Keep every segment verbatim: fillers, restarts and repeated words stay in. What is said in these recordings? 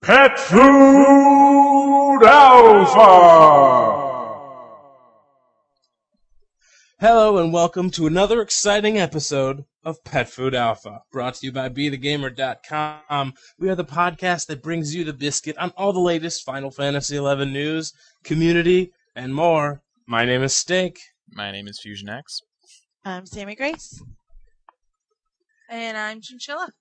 Pet Food Alpha! Hello and welcome to another exciting episode of Pet Food Alpha, brought to you by be the gamer dot com. We are the podcast that brings you the biscuit on all the latest Final Fantasy eleven news, community, and more. My name is Steak. My name is Fusion X. I'm Sammy Grace. And I'm Chinchilla.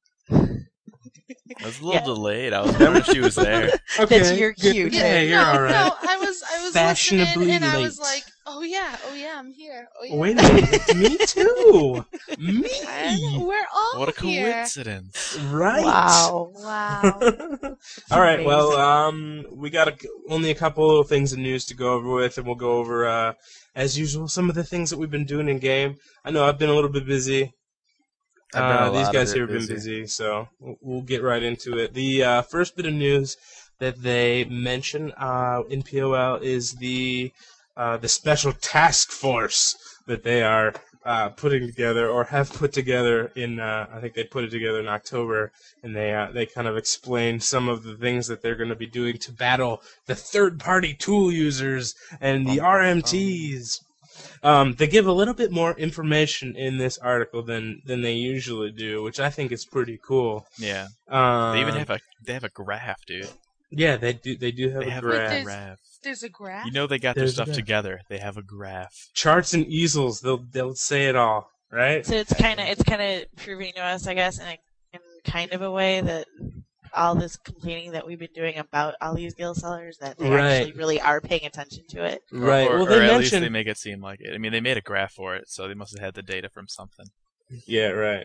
I was a little Yeah. delayed. I was wondering if she was there. Okay, That's your good. cue, Yeah, too. you're no, all right. no, I was, I was Fashionably listening, and I late. was like, "Oh yeah, oh yeah, I'm here. Oh yeah." Wait a minute, me too. Me. And we're all What a here. coincidence. Right. Wow. Wow. All right. Well, amazing. um, we got a, only a couple of things of news to go over with, and we'll go over, uh, as usual, some of the things that we've been doing in game. I know I've been a little bit busy. I've been a Uh, these lot guys of it here have been busy. busy, so we'll, we'll get right into it. The uh, first bit of news that they mention uh, in P O L is the uh, the special task force that they are uh, putting together or have put together in. Uh, I think they put it together in October, and they uh, they kind of explain some of the things that they're going to be doing to battle the third-party tool users and the R M Ts. Um, they give a little bit more information in this article than, than they usually do, which I think is pretty cool. Yeah. Um, They even have a they have a graph, dude. yeah, they do. They do have They a have graph. There's- a graph. There's a graph. You know they got their There's a stuff graph. together. They have a graph. Charts and easels. They'll they'll say it all, right? So it's kind of it's kind of proving to us, I guess, in, a, in kind of a way that all this complaining that we've been doing about all these guild sellers, that they Right. actually really are paying attention to it. Or- Right. Or, well, or they at least mentioned. they make it seem like it. I mean, they made a graph for it, so they must have had the data from something. Yeah, right.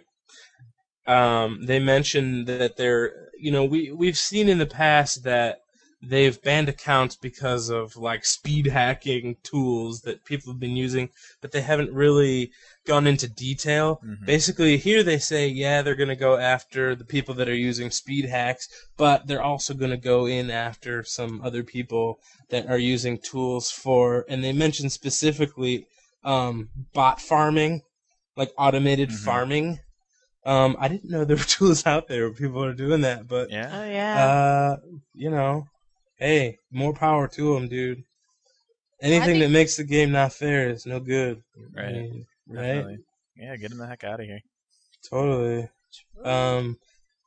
Um, they mentioned that they're, you know, we we've seen in the past that they've banned accounts because of like speed hacking tools that people have been using, but they haven't really gone into detail. Mhm. Basically, here they say, yeah, they're going to go after the people that are using speed hacks, but they're also going to go in after some other people that are using tools for, and they mentioned specifically um, bot farming, like automated Mhm. farming. Um, I didn't know there were tools out there where people are doing that, but Yeah. Oh yeah. uh, you know, hey, more power to them, dude. Anything think- that makes the game not fair is no good. I Right. mean, right? Definitely. Yeah, get them the heck out of here. Totally. Um,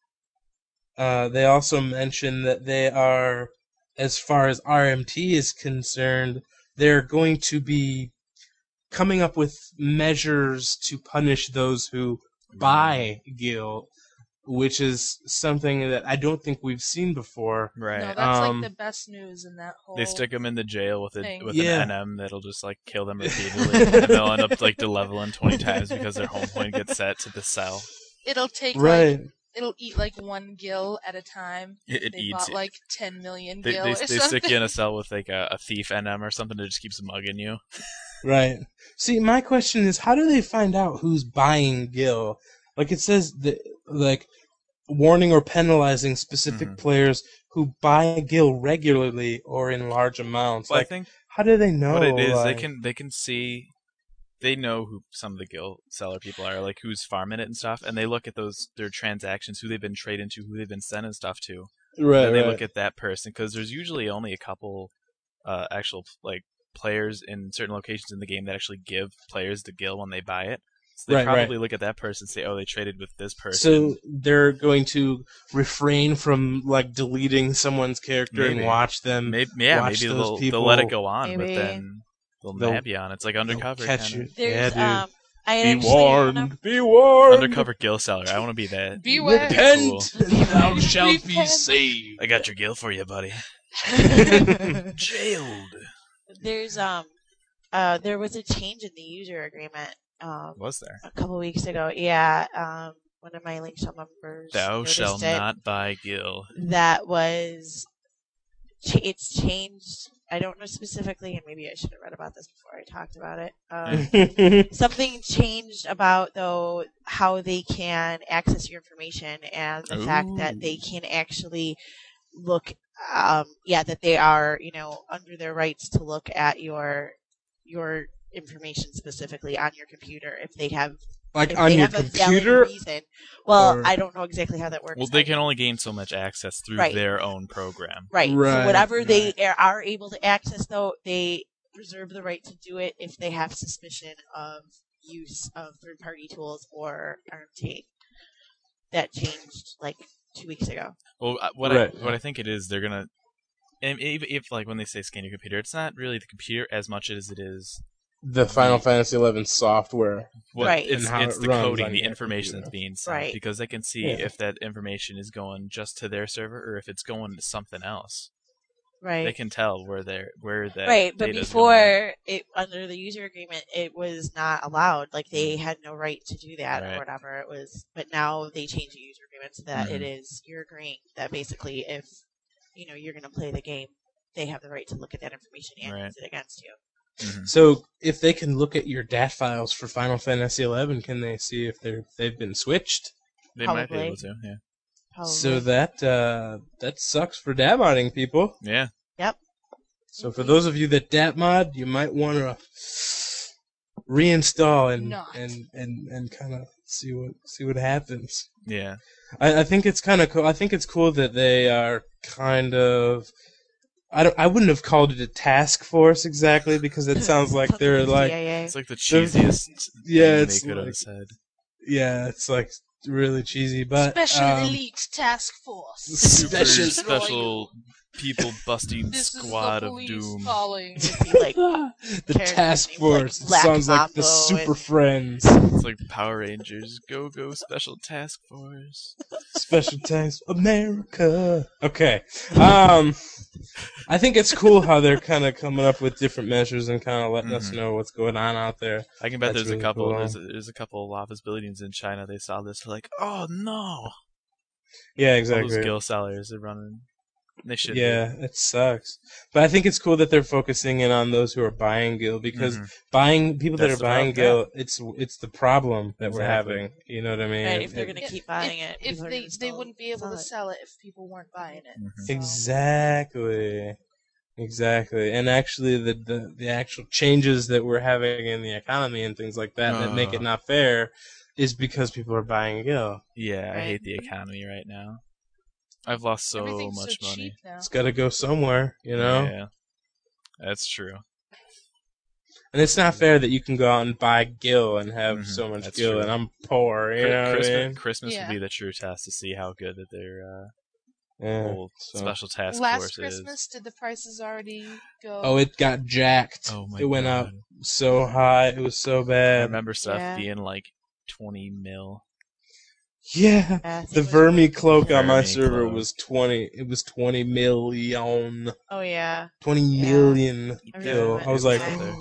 uh, they also mentioned that they are, as far as R M T is concerned, they're going to be coming up with measures to punish those who buy Gil, which is something that I don't think we've seen before. Right. No, that's Um, like the best news in that whole. They stick them in the jail with a thing. with Yeah. an N M that'll just like kill them repeatedly, and they'll end up like de-leveling twenty times because their home point gets set to the cell. It'll take like Right. it'll eat like one gill at a time. It, it They eats. bought like ten million They gill they, or they something. stick you in a cell with like a, a thief N M or something that just keeps mugging you. Right. See, my question is, how do they find out who's buying Gil? Like it says that, like, warning or penalizing specific Mhm. players who buy Gil regularly or in large amounts. Well, like, I think how do they know? what it is, like- they can they can see, they know who some of the guild seller people are, like who's farming it and stuff, and they look at those their transactions, who they've been trading to, who they've been sending stuff to, right, and they right. look at that person because there's usually only a couple uh, actual like players in certain locations in the game that actually give players the Gil when they buy it. So they Right, right. probably look at that person and say, "Oh, they traded with this person." So they're going to refrain from like deleting someone's character Maybe. and watch them. maybe, yeah, watch maybe those they'll people- they'll let it go on, but Maybe. then they'll, They'll- nab you on. It's like undercover. catch kinda. you. There's Yeah, dude. um, I had Be actually warned. one of- Be warned. Undercover Gil seller. I want to be that. Beware. Repent, and thou shalt be Repent. saved. I got your Gil for you, buddy. Jailed. There's um, uh, there was a change in the user agreement um Was there? a couple weeks ago. Yeah, um, one of my Link Shell members Thou noticed shalt it. not buy Gil. That was ch- it's changed. I don't know specifically, and maybe I should have read about this before I talked about it. Um, something changed about though how they can access your information and the fact that they can actually look. Um, yeah, that they are you know under their rights to look at your your information specifically on your computer if they have Like if on they your have a valid computer? reason. Well, or- I don't know exactly how that works. Well, they I can mean, only gain so much access through Right. their own program. right. Right, So whatever they right. are- are able to access, though, they reserve the right to do it if they have suspicion of use of third-party tools or R M T. That changed like two weeks ago. Well, uh, what Right. I what I think it is, they're gonna, and if, if like when they say scan your computer, it's not really the computer as much as it is The Final Fantasy eleven software. what Right. it's And how it's it the runs coding, on the your information computer. that's being sent, Right. because they can see Yeah. if that information is going just to their server or if it's going to something else. Right. They can tell where they're where that Right, but data's before it under the user agreement, it was not allowed. Like they had no right to do that Right. or whatever it was. But now they changed the user agreement so that it Mhm. is you're agreeing that basically if you know you're going to play the game, they have the right to look at that information and Right. use it against you. going. So if they can look at your D A T files for Final Fantasy eleven, can they see if they're they've been switched? They might be Probably. able to, yeah. Probably. So that uh, that sucks for DATModding people. Yeah. So for those of you that DATmod, you might want to reinstall and Not. and and, and kind of see what see what happens. Yeah. I, I think it's kind of cool. I think it's cool that they are kind of. I don't. I wouldn't have called it a task force exactly because it sounds like they're like. C I A. It's like the They're- cheesiest Yeah, thing it's they could like- have said. Yeah, it's like really cheesy, but Special um, elite task force. Super Special- special people busting This is squad the of police doom. calling. Be like the characters task named, like, force. It Black sounds like the Mambo Super and- Friends. It's like Power Rangers. Go go special task force. Special Task America. Okay. Um, I think it's cool how they're kind of coming up with different measures and kind of letting us Mhm. know what's going on out there. I can bet That's there's really a couple. cool. There's, a, there's a couple of office buildings in China. They saw this. They're like, oh no! Yeah, All exactly. those gill sellers are running. They should. be. Yeah, it sucks. But I think it's cool that they're focusing in on those who are buying Gil because Mhm. buying people that That's are the buying problem. Gil, it's it's the problem that we're Exactly. having. You know what I mean? Right, It- if they're it- gonna If- keep buying if, it, if people are they gonna they still wouldn't be able sell to it. sell it if people weren't buying it. Mhm. So- Exactly. Exactly. And actually the, the, the actual changes that we're having in the economy and things like that that make it Ugh. not fair is because people are buying Gil. Yeah, I Right. hate the economy right now. I've lost so Everything's much so money. cheap now. It's gotta go somewhere, you know? Yeah, that's true. And it's not fair that you can go out and buy Gil and have Mhm, so much that's Gil true. and I'm poor, you Chri- know what Christmas, I mean? Christmas Yeah. would be the true test to see how good that their uh, Yeah. whole so- special task Last force Christmas, is. did the prices already go? Oh, it got jacked. Oh my it went god! up so high. It was so I bad. remember stuff Yeah. being like twenty mil. Yeah. Yeah, I think The it was- Vermi cloak on my Vermi server cloak. was twenty. It was twenty million. Oh yeah. Twenty Yeah. million I Gil. remember I was that. like, Yeah.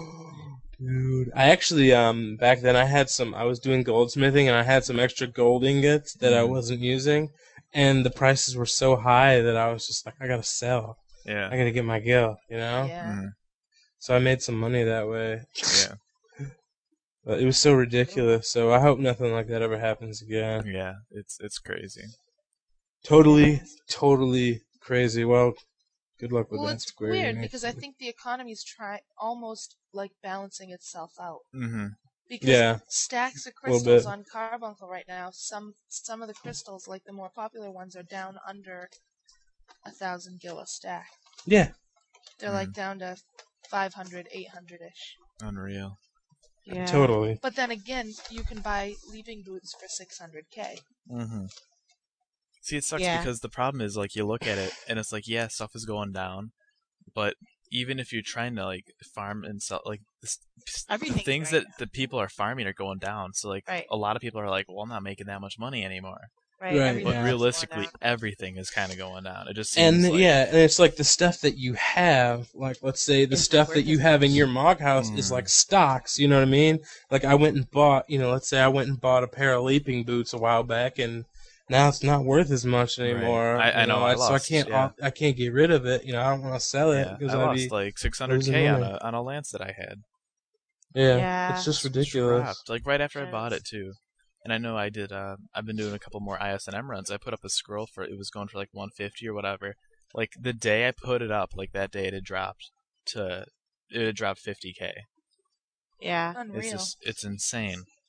dude. I actually, um, back then I had some. I was doing goldsmithing and I had some extra gold ingots that I Mhm. wasn't using, and the prices were so high that I was just like, I gotta sell. Yeah. I gotta get my Gil. You know. Yeah. Mhm. So I made some money that way. Yeah. But it was so ridiculous. So I hope nothing like that ever happens again. Yeah. It's it's crazy. Totally, totally crazy. Well, good luck with Well, that. it's Square weird Enix. because I think the economy's try almost like balancing itself out. Mm-hmm. Because Yeah. stacks of Little crystals bit. on Carbuncle right now, some some of the crystals, like the more popular ones, are down under a thousand gil a stack. Yeah. They're like down to five hundred, eight hundred ish. Unreal. Yeah. Totally. But then again, you can buy leaping boots for six hundred k. Mm-hmm. See, it sucks Yeah. because the problem is like you look at it and it's like, yeah, stuff is going down, but even if you're trying to like farm and sell, like this, the Everything's things right that the people are farming are going down. So like Right. a lot of people are like, well, I'm not making that much money anymore. Right. Right, everything But else Yeah. is realistically, going down. everything is kind of going down. It just seems And like, yeah, and it's like the stuff that you have, like let's say the Isn't stuff worth that you as have in much. your Mog house is Mm. like stocks, you know what I mean? Like I went and bought, you know, let's say I went and bought a pair of leaping boots a while back and now it's not worth as much anymore. I- I you know, I so I lost, can't yeah. I can't get rid of it, you know, I don't want to sell it yeah, because I I'd lost be like six hundred losing k on money. a on a lance that I had. yeah, Yeah. it's just It's ridiculous. dropped, like right after I bought it Yes. too. And I know I did. Uh, I've been doing a couple more I S and M runs. I put up a scroll for it was going for like one fifty or whatever. Like the day I put it up, like that day it had dropped to it had dropped fifty k. Yeah. It's Unreal. just it's insane.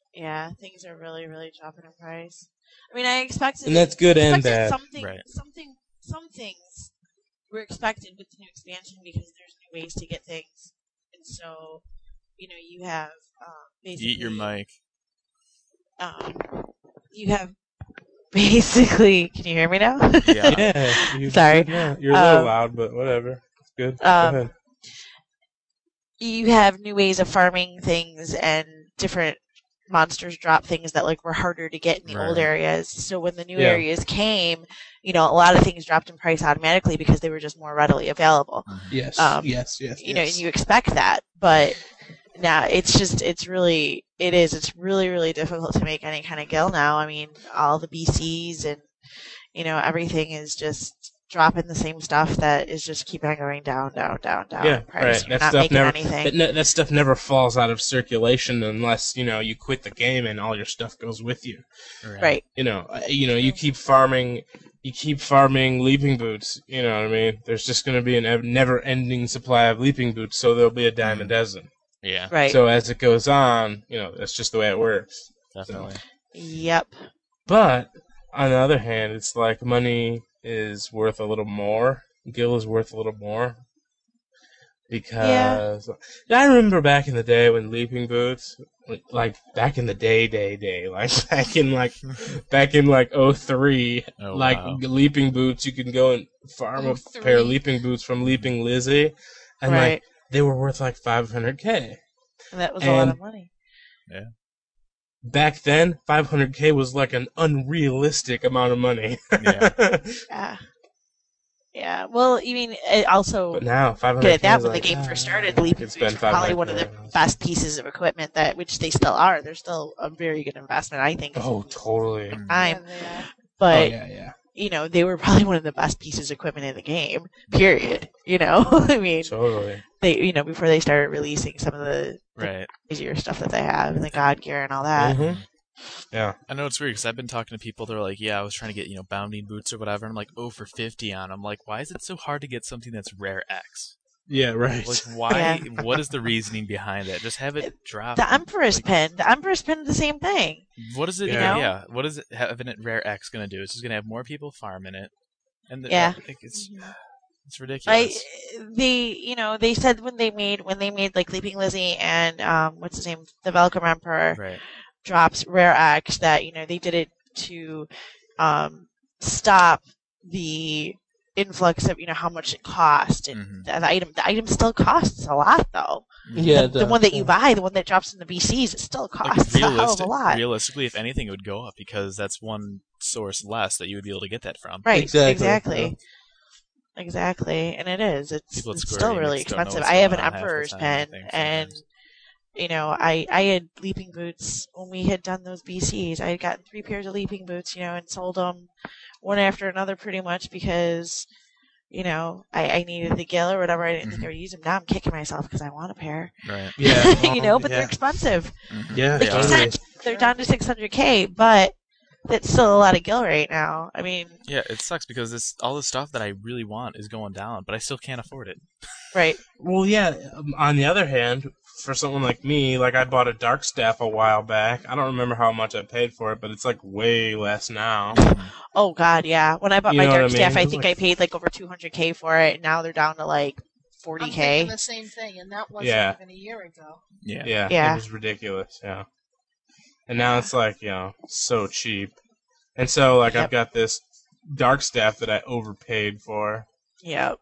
Yeah, things are really, really dropping in price. I mean, I expected, And that's good and expected bad. something, Right. something, some things were expected with the new expansion because there's new ways to get things, and so, you know, you have um, basically Eat your mic. Um, you have basically. Can you hear me now? Yeah. Yeah. You, Sorry. Yeah, you're a little Um, loud, but whatever. It's good. Go Um, ahead. you have new ways of farming things, and different monsters drop things that like were harder to get in the old Right. areas. So when the new Yeah. areas came, you know, a lot of things dropped in price automatically because they were just more readily available. Yes. um, yes. Yes. You know, and you expect that, but now it's just it's really it is it's really really difficult to make any kind of gill now. I mean, all the B Cs and you know everything is just dropping the same stuff that is just keep on going down, down, down, down. Yeah, in price. right. You're That not stuff making never anything. that, ne- that stuff never falls out of circulation unless you know you quit the game and all your stuff goes with you. Right. You know, uh, you know, you keep farming, you keep farming leaping boots. You know what I mean? There's just going to be a ev- never-ending supply of leaping boots, so there'll be a dime a dozen. Yeah. Right. So as it goes on, you know, that's just the way it works. Definitely. Yep. But on the other hand, it's like money is worth a little more. Gil is worth a little more. Because I remember back in the day when leaping boots, like back in the day, day, day, like back in like back in like oh three, Oh, like wow. leaping boots, you can go and farm a oh pair of three. leaping boots from Leaping Lizzie, and Right. like they were worth like five hundred k. And that was a lot And- of money. Back then, five hundred k was like an unrealistic amount of money. Yeah. Yeah. Yeah. Well, you mean it also But now, five hundred k get at that is when like, the game ah, first started. The Leaping it's Boots been were probably one of the five hundred K. best pieces of equipment that, which they still are. They're still a very good investment, I think. Oh, totally. Mm. Time, Yeah, they are. but oh yeah, yeah. you know they were probably one of the best pieces of equipment in the game. Period. You know, I mean, Totally. they you know before they started releasing some of the Right. easier stuff that they have and the God gear and all that. Mhm. Yeah. I know it's weird because I've been talking to people that are like, yeah, I was trying to get, you know, bounding boots or whatever. And I'm like, oh, for fifty on. I'm like, why is it so hard to get something that's rare X? Yeah, right. Like, why? What is the reasoning behind it? Just have it drop. The Emperor's like, Pin. The Emperor's Pin, the same thing. What is it? You Yeah. know? yeah. What is it having it rare X going to do? It's just going to have more people farming it. And the, Yeah. like, it's Mhm. it's ridiculous. I they you know they said when they made when they made like Leaping Lizzie and um what's his name the Velcro Emperor Right. drops rare X that you know they did it to um stop the influx of you know how much it cost and Mhm. the, the item the item still costs a lot though. yeah, the, the one that you buy, the one that drops in the B Cs, it still Like costs a hell of a realistic, lot. realistically, if anything, it would go up because that's one source less that you would be able to get that from. Right, Exactly, exactly. Exactly, and it is. It's, People at it's Square still Enix really don't know expensive. what's I have an going on half the Emperor's time, I pen, think, and sometimes. you know, I I had leaping boots when we had done those B Cs. I had gotten three pairs of leaping boots, you know, and sold them one after another pretty much because, you know, I, I needed the gill or whatever. I didn't think I would use them. Now I'm kicking myself because I want a pair. Right. Yeah. you know, but yeah. they're expensive. Mhm. Yeah, Like you totally. said, they're down to six hundred K, but that's still a lot of gill right now. I mean, Yeah, it sucks because this all the stuff that I really want is going down, but I still can't afford it. right. Well, yeah. um, On the other hand, for someone like me, like I bought a dark staff a while back. I don't remember how much I paid for it, but it's like way less now. Oh God, yeah. When I bought You my know what dark I staff, mean? I It was think like- I paid like over two hundred K for it, and now they're down to like forty I'm K. thinking the same thing, and that wasn't Yeah. even a year ago. Yeah. Yeah, Yeah. it was ridiculous. Yeah, and now it's like you know so cheap, and so like Yep. I've got this dark staff that I overpaid for. Yep.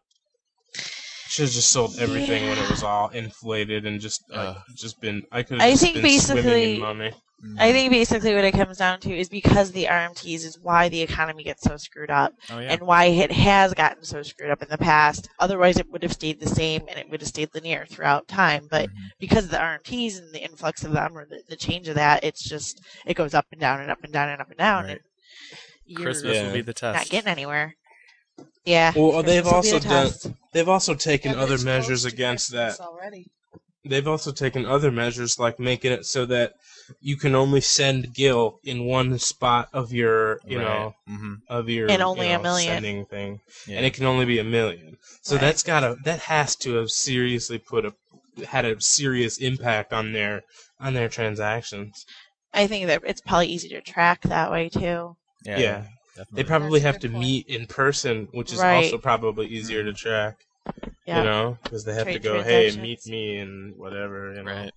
Should have just sold everything when it was all inflated and just like Ugh. just been. I could I have just think been swimming basically- in money. I think basically what it comes down to is because the R M Ts is why the economy gets so screwed up Oh yeah. and why it has gotten so screwed up in the past. Otherwise, it would have stayed the same and it would have stayed linear throughout time. But Mhm. because of the R M Ts and the influx of them or the, the change of that, it's just it goes up and down and up and down and up and down. Right. And you're Christmas Yeah. will be the test. not getting anywhere. Yeah. Well, they've Christmas will be also the done. test. They've also taken Yeah, other it's close measures to against that. Christmas already. They've also taken other measures like making it so that you can only send Gil in one spot of your, you know, hmm of your And only you a know, million. sending thing, Yeah. and it can only be a million. So Right. that's gotta that has to have seriously put a had a serious impact on their on their transactions. I think that it's probably easy to track that way too. Yeah, Yeah. definitely. They probably That's a have good to point. meet in person, which is Right. also probably easier to track. Yeah. You know, because they have Trade to go, hey, transactions. meet me and whatever. You know. Right.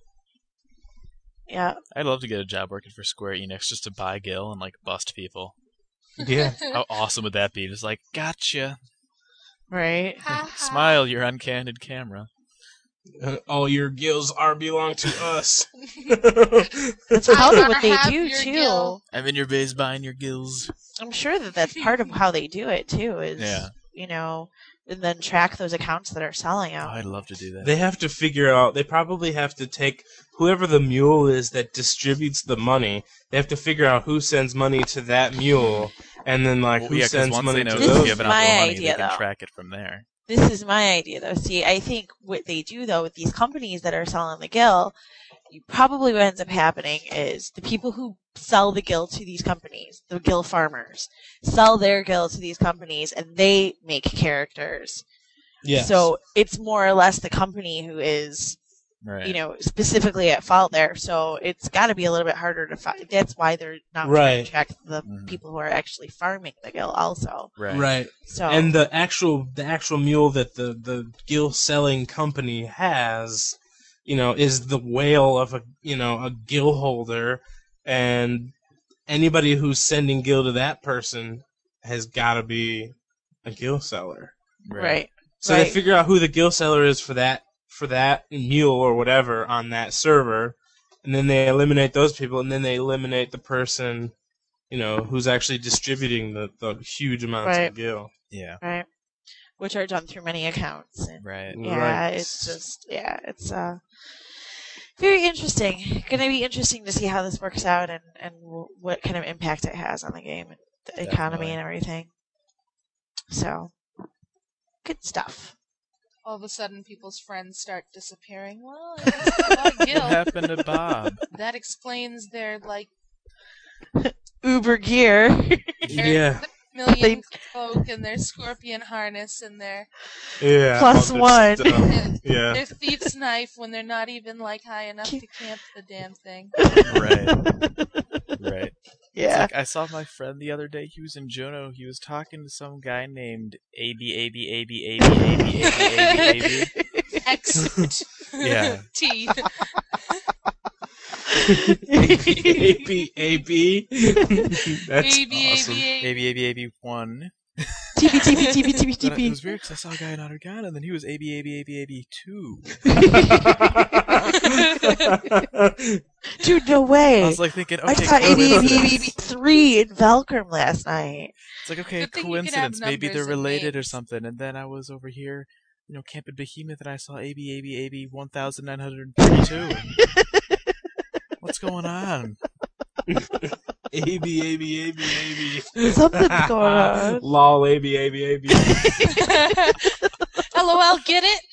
Yeah. I'd love to get a job working for Square Enix just to buy Gil and like bust people. Yeah. How awesome would that be? Just like, gotcha. Right. Ha ha. Smile, you're on candid camera. Uh, all your gills are belong to us. That's I'd probably rather what they have do your too. Gil. I'm in your base buying your gills. I'm sure that that's part of how they do it too. Is Yeah. you know, and then track those accounts that are selling Oh, out. I'd love to do that. They have to figure out. They probably have to take whoever the mule is that distributes the money. They have to figure out who sends money to that mule, and then like Well, who yeah, because sends once money they know to This who's is those. giving out my the money, idea, they can though. track it from there. This is my idea, though. See, I think what they do, though, with these companies that are selling the Gil, you probably what ends up happening is the people who sell the Gil to these companies, the Gil farmers, sell their Gil to these companies, and they make characters. Yes. So it's more or less the company who is, Right. you know, specifically at fault there. So it's got to be a little bit harder to find. That's why they're not trying Right. to track the Mhm. people who are actually farming the Gil also. right. right. So And the actual the actual mule that the the gill selling company has, you know, is the whale of a you know a gill holder, and anybody who's sending gill to that person has got to be a gill seller. right. So Right. they figure out who the gill seller is for that for that mule or whatever on that server, and then they eliminate those people, and then they eliminate the person, you know, who's actually distributing the, the huge amounts Right. of gill. Yeah. Right. Which are done through many accounts. And Right. yeah, Right. it's just yeah, it's uh very interesting. Going to be interesting to see how this works out and and w- what kind of impact it has on the game and the economy Definitely. and everything. So good stuff. All of a sudden, people's friends start disappearing. Well, I guess they bought What Gil. happened to Bob? That explains their like Uber gear. Yeah. million cloak and their scorpion harness and their Yeah. Plus all one. this stuff. Yeah. their thief's knife when they're not even like high enough to camp the damn thing. Right. Right. It's Yeah. like I saw my friend the other day. He was in Jono. He was talking to some guy named A B A B A B A B A B A B A B A B. X Yeah. T. A B A B. That's A B A awesome. B A A B A B A B one. T V T V T V T V T But it V. was weird because I saw a guy in Argana and then he was A B A B A B A B two. Dude, no I way. was like thinking, I okay, saw A B A B A B coincidence. three in Valkyrie last night. It's like, okay, Good thing you can have coincidence. Maybe they're numbers and related or names. something. And then I was over here, you know, camping Behemoth, and I saw A B A B A B one thousand nine hundred thirty-two. What's going on? A B A B A B A B. Something's going on. Lol. A B A B A B. LOL, get it?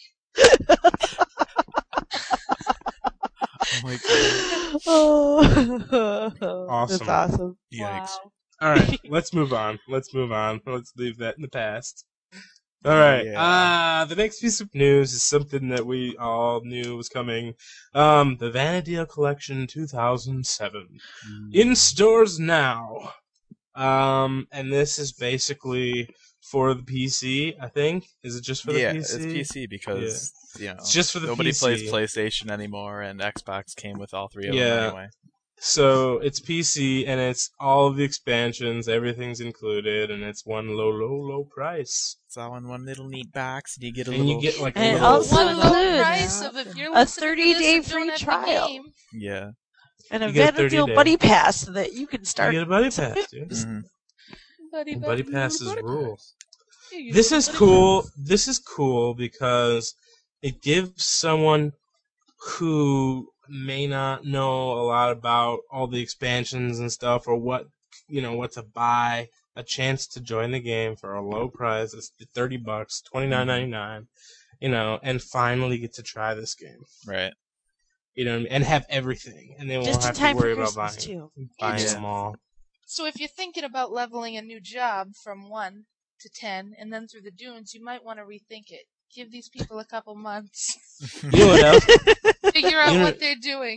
Oh my god. Oh, Awesome. That's awesome. Yikes. Wow. All right, let's move on. Let's move on. Let's leave that in the past. All right. Yeah. Uh, the next piece of news is something that we all knew was coming. Um, the Vanadil Collection two thousand seven. In stores now. Um, and this is basically for the P C, I think. Is it just for the yeah, P C? it's P C because you know It's just for the nobody P C. plays PlayStation anymore, and Xbox came with all three of Yeah. them anyway. So it's P C, and it's all of the expansions. Everything's included, and it's one low, low, low price. It's all in one little neat box, and you get a And little you get like And a it little. also One low includes price of if you're a listening to this thirty-day and don't free have the trial. game. yeah. And a You get a thirty Vanadil day. Buddy Pass so that you can You start. get a buddy pass, dude. Mhm. Buddy, And buddy passes buddy rule. pass. Yeah, you This get is buddy cool. pass. This is cool because it gives someone who may not know a lot about all the expansions and stuff, or what you know what to buy, a chance to join the game for a low price. It's thirty bucks, twenty nine ninety nine. You know, and finally get to try this game. Right. You know, what I mean? And have everything, and they won't Just in have time to worry for about Christmas, buying too. buying Yeah. them all. So if you're thinking about leveling a new job from one to ten and then through the dunes, you might want to rethink it. Give these people a couple months. You know what else? Figure out You know- what they're doing.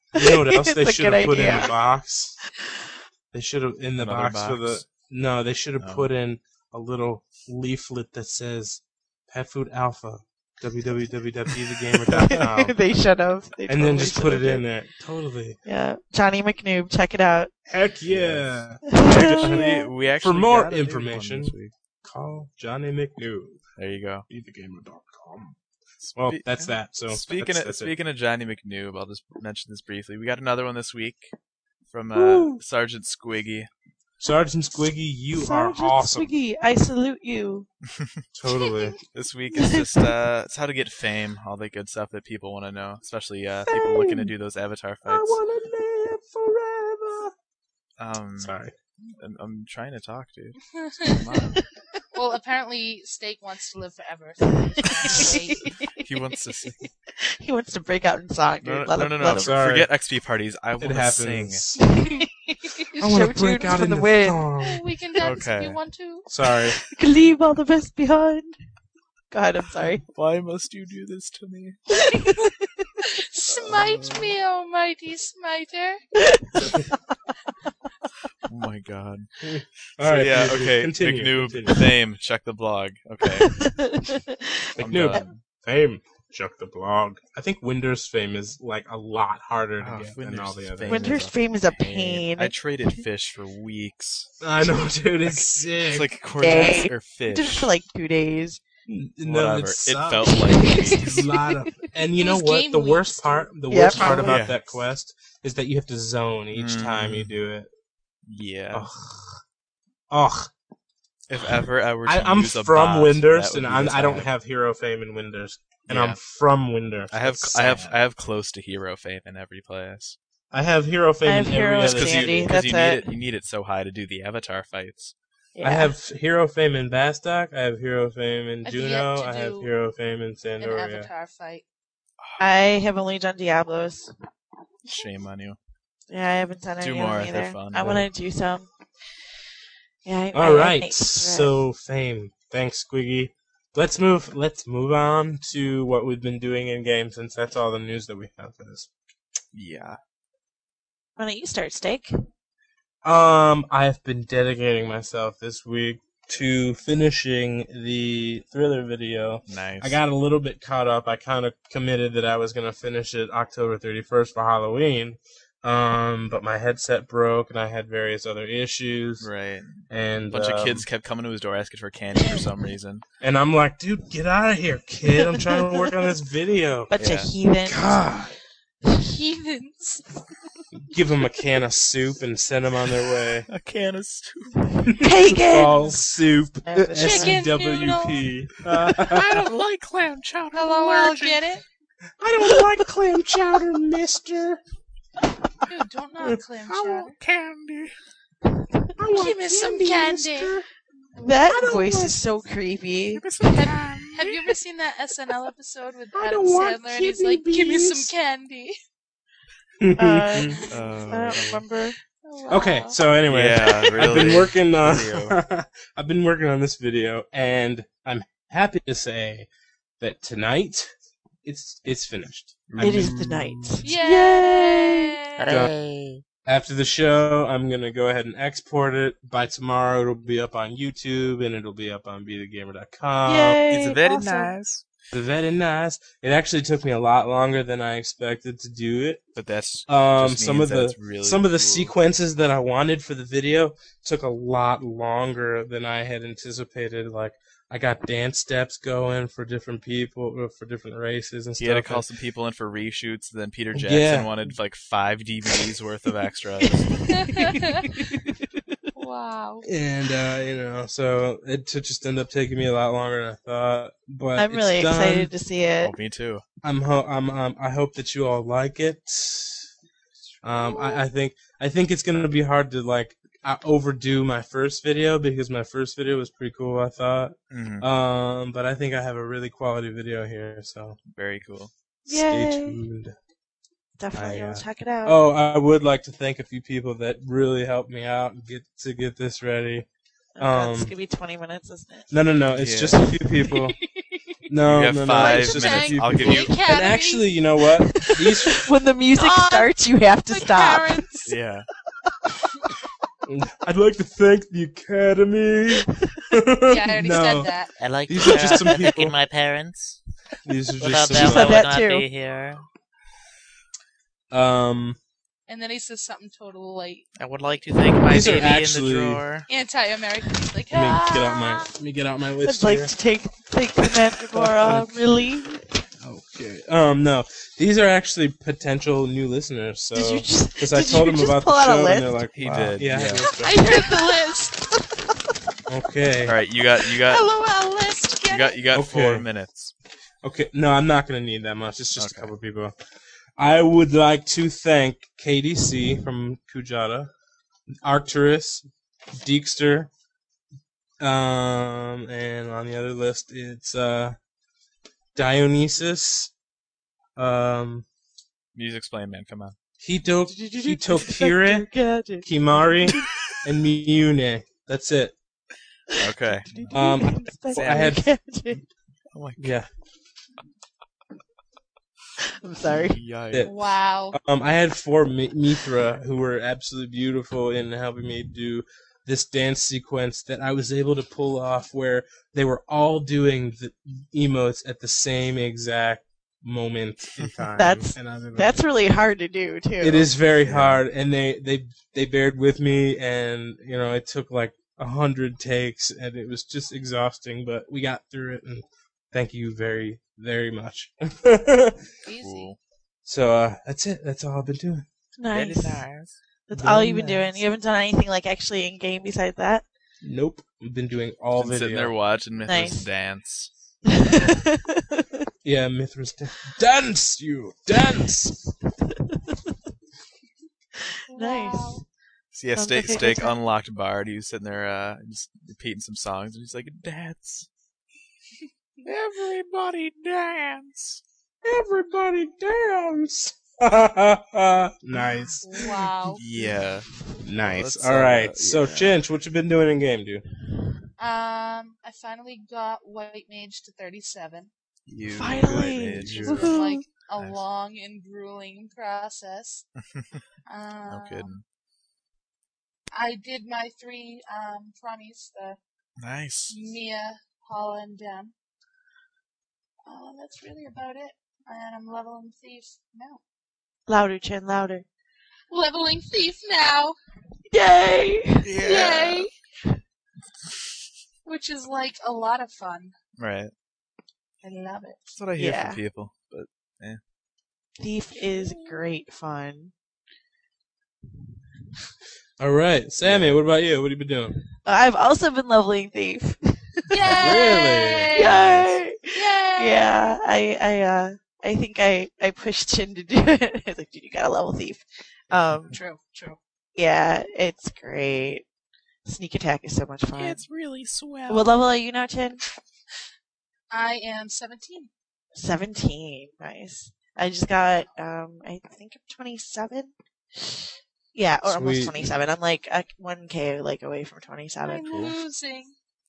You know what else they It's a should have good put in idea. the box? They should have in the Another box, for the box? no. They should have Oh. put in a little leaflet that says "Pet Food Alpha." w w w dot be the gamer dot com They should have. They and then totally just should put have it in did. there. Totally. Yeah, Johnny McNoob, check it out. Heck yeah! Actually, we actually more got a new one information- this week. Call Johnny McNew. There you go. be the gamer dot com. Well, Spe- that's that. So speaking that's, of that's it. speaking of Johnny McNoob, I'll just mention this briefly. We got another one this week from uh, Woo. Sergeant Squiggy. Sergeant Squiggy, you Sergeant are awesome. Swiggy, I salute you. Totally. This week is just uh, it's how to get fame, all the good stuff that people want to know, especially uh, people looking to do those avatar I fights. wanna live forever. Um, Sorry. I'm, I'm trying to talk, dude. Well, apparently Steak wants to live forever. So I'm just gonna wait. He wants to sing. He wants to break out in song, dude. No, let no, him, no, no. let him. Sorry. Forget X P parties. I It want to sing. happens. I I want to break out for in the the win. song. We can dance if Okay. you want to. Sorry. Leave all the rest behind. Go ahead, I'm sorry. Why must you do this to me? Smite me, almighty smiter. Oh my god. All So, right. yeah, Continue, okay. Continue. McNoob, continue. fame, check the blog. Okay. I'm McNoob. done. Fame. Check the blog. I think Windows Fame is like a lot harder to Oh, get than Windows all the other. Fame. Winter's is a Fame is a pain. I traded fish for weeks. I know, dude. It's sick. It's like cornets Dang. or I did it fish. for like two days. no, Whatever. it, It sucks. felt like It's a lot of, and you It know was what? game The weeks, worst dude. part, the Yeah, worst part probably. about Yeah. that quest is that you have to zone each Mm. time you do it. Yeah. Ugh. Ugh. If ever I were to I, I'm use a from bot, Winders, that would and be I'm, the I don't time. have hero fame in Winders, and Yeah. I'm from Winders. I have That's I have sad. I have close to hero fame in every place. I have hero fame I have in hero every Just other because you, Sandy, city. because that's you need it. it. You need it so high to do the avatar fights. Yeah. I have hero fame in Bastock. I have hero fame in I've yet Juneau. to I have do hero fame in An Sandoria. avatar fight. I have only done Diablos. Shame on you. Yeah, I haven't done Do any more, of them they're either. fun, I but- want to do some. Yeah. I, All I, I right, think that's so fame. Thanks, Squiggy. Let's move. Let's move on to what we've been doing in game, since that's all the news that we have for this. Yeah. Why don't you start, Steak? Um, I've been dedicating myself this week to finishing the Thriller video. Nice. I got a little bit caught up. I kind of committed that I was going to finish it October thirty-first for Halloween. Um, but my headset broke and I had various other issues. right. And A bunch um, of kids kept coming to his door asking for candy for some reason. And I'm like, dude, get out of here, kid. I'm trying to work on this video. Bunch Yeah. of heathens. God. Heathens. Give them a can of soup and send them on their way. A can of soup. All Pagans! soup. Chicken S C W P. I don't like clam chowder. Hello, I'll get it. I don't like clam chowder, mister. Dude, don't knock clam chowder. candy. I want Give me some candy, candy. mister. That I don't voice want- is so creepy. Have, have you ever seen that S N L episode with I Adam don't want Sandler and he's kidney like, give me some beans." candy? Uh, I Uh, don't remember. Oh, Okay, wow. so anyway, Yeah, I've been really. working on Video. I've been working on this video, and I'm happy to say that tonight it's it's finished. I've It is been- the night. Yay! Hooray. After the show, I'm gonna go ahead and export it. By tomorrow, it'll be up on YouTube and it'll be up on be the gamer dot com. Yay! It's very awesome. nice. Very nice. It actually took me a lot longer than I expected to do it. But that's Um, Just some means of that the it's really some of the cool. sequences that I wanted for the video took a lot longer than I had anticipated. Like I got dance steps going for different people, or for different races and he stuff. had to call some people in for reshoots. Then Peter Jackson Yeah. wanted like five D V Ds worth of extras. Wow. And uh, you know, so it t- just ended up taking me a lot longer than I thought. But I'm it's really done. excited to see it. Oh, me too. I'm ho- I'm um, I hope that you all like it. Um, I, I think I think it's gonna be hard to like uh, overdo my first video because my first video was pretty cool. I thought. Mhm. Um, but I think I have a really quality video here, so Very cool. stay Yay. tuned. Definitely I, uh, will check it out. Oh, I would like to thank a few people that really helped me out and get to get this ready. Oh, God, um, it's gonna be twenty minutes, isn't it? No, no, no. It's Yeah. just a few people. No, You have no, no. five it's just a minutes. few I'll give people. you- The Academy. And actually, you know what? These When the music God, starts, you have to the stop. Karens. Yeah. I'd like to thank the Academy. Yeah, I already no, said that. I like These to are just some thank people. my parents. these are Without just them, some. I said would that not too. be here. Um, And then he says something total like I would like to thank my These are baby actually- in the drawer. anti-American. He's like, let me ah. get out my let me get out my list I'd like here. to take take the Mandragora. Really? Okay. Um, no, these are actually potential new listeners. So Did you just? because I did told you them just about pull the out a show, list? and they're like, He wow. did, Yeah. yeah. I heard the list. Okay. All right, you got you got LOL list. Get you got it? you got Okay. four minutes. Okay. No, I'm not gonna need that much. It's just Okay. a couple people. I would like to thank K D C from Kujata, Arcturus, Deekster, um, and on the other list it's uh, Dionysus, um, Music's playing, man. Come on. Hito, Hitokire, Kimari, and Miyune. That's it. Okay. Um, I had Oh my yeah. I'm sorry. Yikes. It. Wow. Um, I had four Mi- Mithra who were absolutely beautiful in helping me do this dance sequence that I was able to pull off where they were all doing the emotes at the same exact moment in time. That's- and I was like, That's really hard to do too. it is very Yeah. hard, and they, they they bared with me, and you know it took like a hundred takes, and it was just exhausting, but we got through it, and thank you very very much. Easy. Cool. So uh, that's it. That's all I've been doing. Very Nice. nice. That's Very all you've been nice. doing. You haven't done anything like actually in game besides that. Nope, I've been doing all Been video. sitting there watching Mythos Nice. dance. Yeah, Mithras da- dance, you dance. Nice. Wow. So yeah, Sounds steak, like a good steak time. unlocked Bard. He was sitting there uh, just repeating some songs, and he's like, "Dance, everybody dance." Everybody dance. Nice, Wow. Yeah. nice. Let's, All right. uh, So, yeah. Chinch, what you been doing in game, dude? Um, I finally got White Mage to thirty-seven. You Finally. good Which bitch. has Woohoo. been like a Nice. long and grueling process. No Um, kidding. I did my three um promies, the Nice. Mia, Paula, and Dem. Uh, that's really about it. And I'm leveling Thief now. Louder, Chin, louder. Leveling Thief now! Yay! Yay! Which is like a lot of fun. Right. I love it. That's what I hear Yeah. from people. But Thief is great fun. All right, Sammy. What about you? What have you been doing? I've also been leveling Thief. Yay! Yay! Yay! Yeah, I, I, uh, I think I, I pushed Chin to do it. I was like, dude, you gotta level Thief. Um, True, true. yeah, it's great. Sneak attack is so much fun. It's really swell. What level are you now, Chin? I am seventeen. seventeen. Nice. I just got, um, I think I'm twenty-seven. Yeah, or almost Sweet. twenty-seven. I'm like a one K like away from twenty-seven. I'm losing.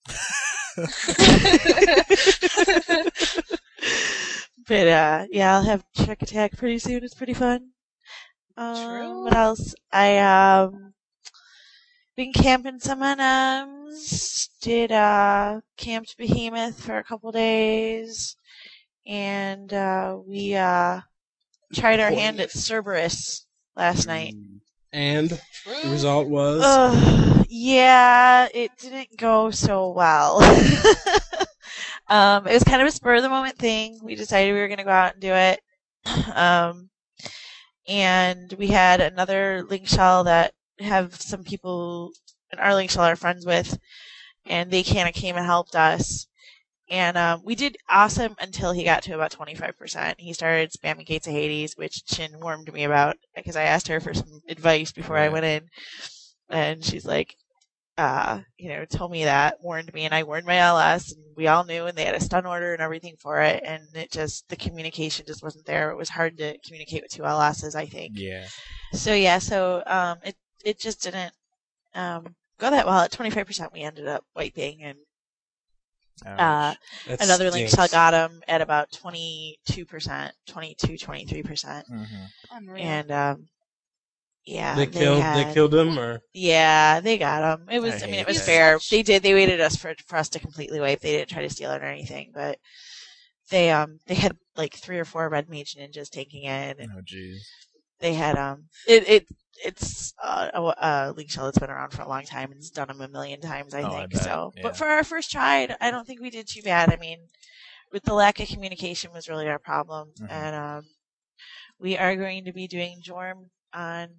But uh, yeah, I'll have Trick Attack pretty soon. It's pretty fun. Um, True. What else? I um been camping some Enums. Did uh camped Behemoth for a couple days, and uh, we uh tried our hand at Cerberus last night. And the True. result was Ugh, yeah, it didn't go so well. um, it was kind of a spur of the moment thing. We decided we were going to go out and do it. Um, and we had another link shell that have some people in our link shell are friends with, and they kind of came and helped us. And um, we did awesome until he got to about twenty-five percent. He started spamming Gates of Hades, which Chin warned me about because I asked her for some advice before I Right. went in. And she's like, uh, you know, told me that, warned me, and I warned my L S, and we all knew, and they had a stun order and everything for it. And it just, the communication just wasn't there. It was hard to communicate with two L Ss, I think. yeah. So, yeah, so um, it, it just didn't um, go that well. At twenty-five percent, we ended up wiping, and Uh, That another link stinks. shell got him at about twenty-two percent, twenty-two, twenty-three percent. Mm-hmm. Unreal. And, um, yeah, They they killed. had, They killed him, or Yeah, they got him. It was, I I, mean, hate it was that. fair. They did, they waited us for, for us to completely wipe. They didn't try to steal it or anything, but they, um, they had like three or four red mage ninjas taking it, and Oh jeez. they had, um, it, it, it's uh, a, a league shell that's been around for a long time and it's done them a million times, I Oh, I think. bet, So, yeah. but for our first try, I don't think we did too bad. I mean, with the lack of communication was really our problem, Mhm. and um, we are going to be doing Jorm on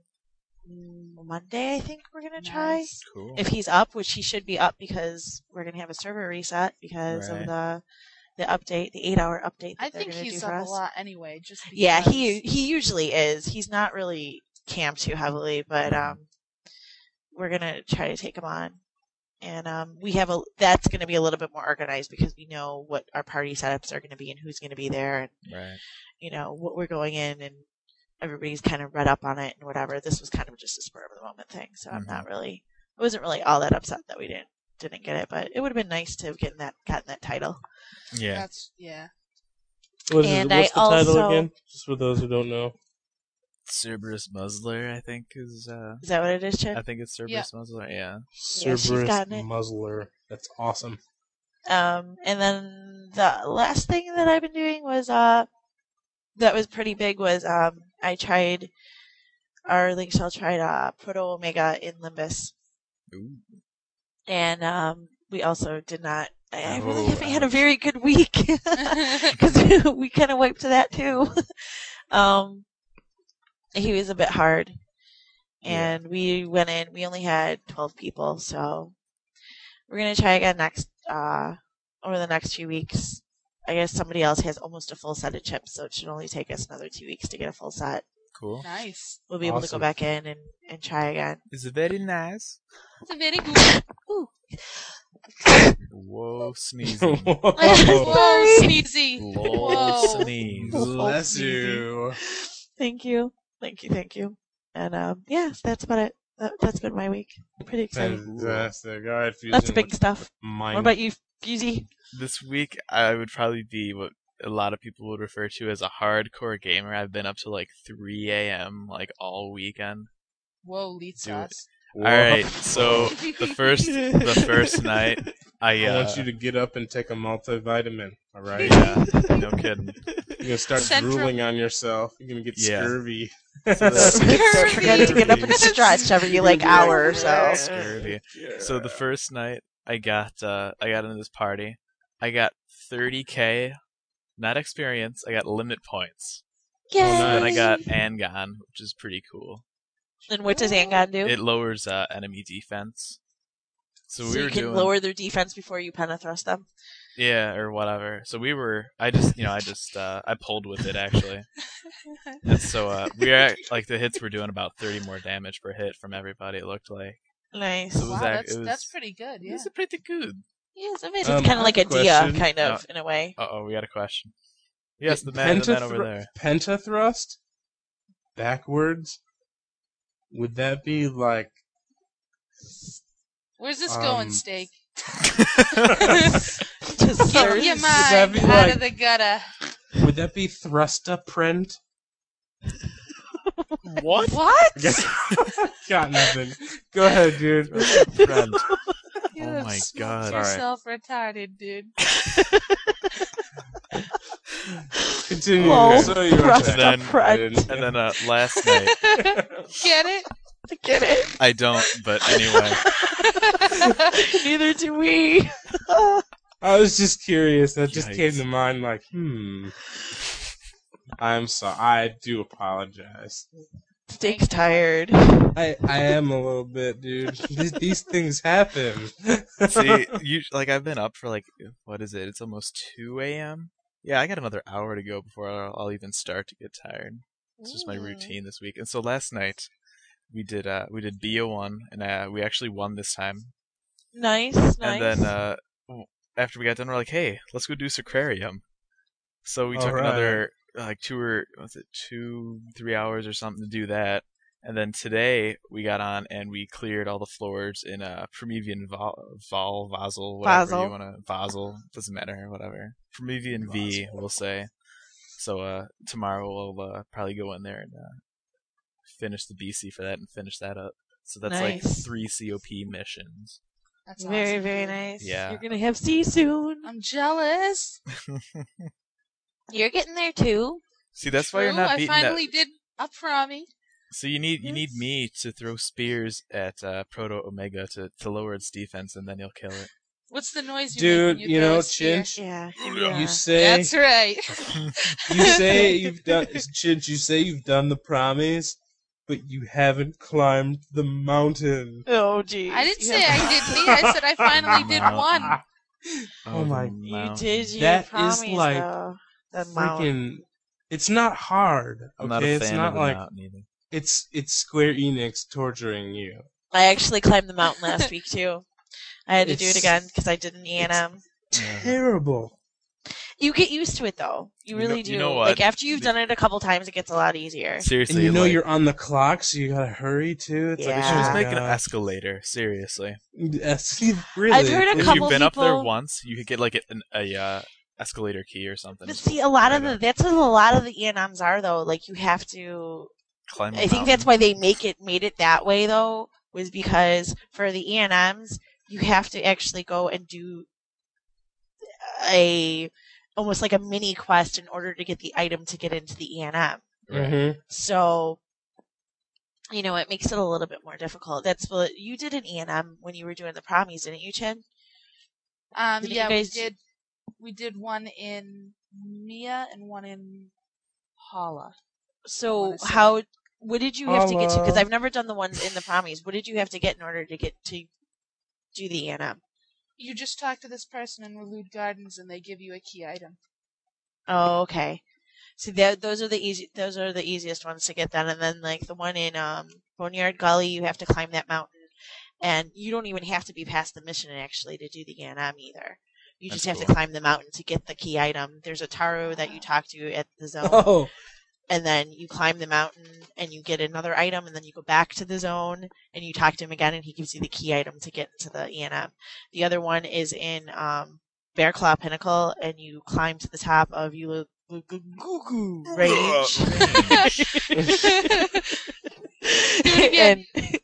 Monday. I think we're gonna try Nice. Cool. if he's up, which he should be up because we're gonna have a server reset because Right. of the the update, the eight hour update that I they're think gonna he's do for up a us. lot anyway. Just because. Yeah, he he usually is. He's not really camped too heavily, but Mhm. um, we're gonna try to take him on, and um, we have a that's gonna be a little bit more organized because we know what our party setups are gonna be and who's gonna be there, and Right. you know what we're going in, and everybody's kind of read up on it and whatever. This was kind of just a spur of the moment thing, so I'm Mhm. not really, I wasn't really all that upset that we didn't didn't get it, but it would have been nice to have gotten that gotten that title. Yeah. That's yeah. what is And it? What's I the title also- again? Just for those who don't know. Cerberus Muzzler, I think is. Uh, Is that what it is, Chad? I think it's Cerberus Muzzler. Yeah. Yeah, she's Cerberus gotten it. Muzzler. That's awesome. Um, and then the last thing that I've been doing was uh, that was pretty big was um, I tried our Link Shell tried uh Proto Omega in Limbus, Ooh. and um, we also did not. I, I really Oh, haven't had a ouch. very good week because we kind of wiped that too. um, he was a bit hard, and we went in. We only had twelve people, so we're gonna try again next uh over the next few weeks. I guess somebody else has almost a full set of chips, so it should only take us another two weeks to get a full set. Cool. Nice. We'll be able to go Awesome. back in and, and try again. It's very nice. It's a very good. Whoa, sneezing. Whoa. Whoa, sneezy. Lol, Whoa. sneeze. Bless you. Thank you, thank you, thank you. And um, yeah, that's about it. That, that's been my week. Pretty exciting. Fantastic. All right, Fusion. That's big what's stuff. mine? What about you, Fusey? This week, I would probably be what a lot of people would refer to as a hardcore gamer. I've been up to like three a.m. like all weekend. Whoa, lead sauce. All right, so the first the first night, I, I uh, want you to get up and take a multivitamin. All right. yeah, no kidding. You're gonna start Centrum. drooling on yourself. You're gonna get Yeah. scurvy. So the- Forget to get up and stretch every like hour or so. Scurvy. So the first night, I got uh, I got into this party. I got thirty k, not experience. I got limit points. Yay! Then I got Angon, which is pretty cool. And what does Angon do? It lowers uh, enemy defense. So, so we you were can doing lower their defense before you penethrust them. yeah or whatever. So we were I just you know I just uh, I pulled with it actually. And so uh, we were at, like the hits were doing about thirty more damage per hit from everybody. It looked like Nice. So it was Wow, ac- that's, it was- that's pretty good. Yeah. it's pretty good. Yeah, it's amazing. Um, it's kind I of like a have a Dia, question. kind of, Uh, in a way. Uh oh, we got a question. Yes, the man, the man over Pentathr- there. Pentathrust backwards. Would that be like? Where's this Um, going, Steak? Just Get thirst. your that mind be out like- of the gutter. Would that be thrusta print? What? What? Got nothing. Go ahead, dude. Friend. You Oh have my smoked God. yourself retarded, dude. Continue. Lol. So you were Thrust saying. up I front. didn't- And then uh, last night, Get it? Get it? I don't, but anyway. Neither do we. I was just curious. That just Yikes. came to mind. Like, hmm. I'm sorry. I do apologize. Steak's tired. I I am a little bit, dude. These, these things happen. See, you like I've been up for like what is it? It's almost two a.m. Yeah, I got another hour to go before I'll, I'll even start to get tired. It's just my Mm. routine this week. And so last night we did uh we did B O one and uh, we actually won this time. Nice, nice. And then uh after we got done, we're like, hey, let's go do Sacrarium. So we All took right. another like two or was it two three hours or something to do that. And then today we got on and we cleared all the floors in uh, Promethean Vol, Vol Vazel, whatever Vazel. you want to. Vazel, doesn't matter, whatever. Promethean V, we'll say. So uh, tomorrow we'll uh, probably go in there and uh, finish the B C for that and finish that up. So that's like Nice. three C O P missions. That's Very, awesome, very dude. nice. Yeah. You're gonna have C soon. I'm jealous. You're getting there too. See, that's why you're True, not I beating finally that. did a promi. So you need you need me to throw spears at uh, Proto Omega to, to lower its defense, and then you'll kill it. What's the noise you Dude, make when you, you throw know, a spear? Chinch, Yeah. you yeah. say That's right. you say you've done Chinch, you say you've done the promise, but you haven't climbed the mountain. Oh, geez. I didn't You say have- I did me. I said I finally did Mountain. one. Oh my- the You mountain. did your That is promise, like though. The mountain. Freaking, it's not hard. Okay, I'm not a it's fan not of the like mountain either. it's it's Square Enix torturing you. I actually climbed the mountain last week too. I had to do it It's- again because I did an E and M. Yeah. Terrible. You get used to it though. You You really know- do. you know what? Like after you've done it a couple times, it gets a lot easier. Seriously, And you know like, you're on the clock, so you gotta hurry too. It's Yeah. they like, should just oh make an God. escalator. Seriously, Yes, really. I've heard a if couple you've been up there people- once, you could get like an, a uh, escalator key or something. But see, a lot of Right the up. that's what a lot of the E and Ms are though. Like you have to. Climb the I think that's mountain. why they make it made it that way though, was because for the E and Ms you have to actually go and do a almost like a mini quest in order to get the item to get into the E and M. Mhm. So, you know, it makes it a little bit more difficult. That's what you did in E and M when you were doing the promies, didn't you, Chin? Um, Did you yeah, guys- we did. We did one in Mia and one in Hala. So wanna say. how? What did you have to get to? Because Hello. I've never done the ones in the promies. What did you have to get in order to get to do the E and M? You just talk to this person in Relude Gardens, and they give you a key item. Oh, okay. So that those are the easy. Those are the easiest ones to get done. And then like the one in um, Boneyard Gully, you have to climb that mountain, and you don't even have to be past the mission actually to do the E and M either. You just That's have cool. to climb the mountain to get the key item. There's a taro that you talk to at the zone, Oh, and then you climb the mountain and you get another item, and then you go back to the zone and you talk to him again, and he gives you the key item to get into the E and M. The other one is in um, Bear Claw Pinnacle, and you climb to the top of Ulu Gugu Range. Do it again.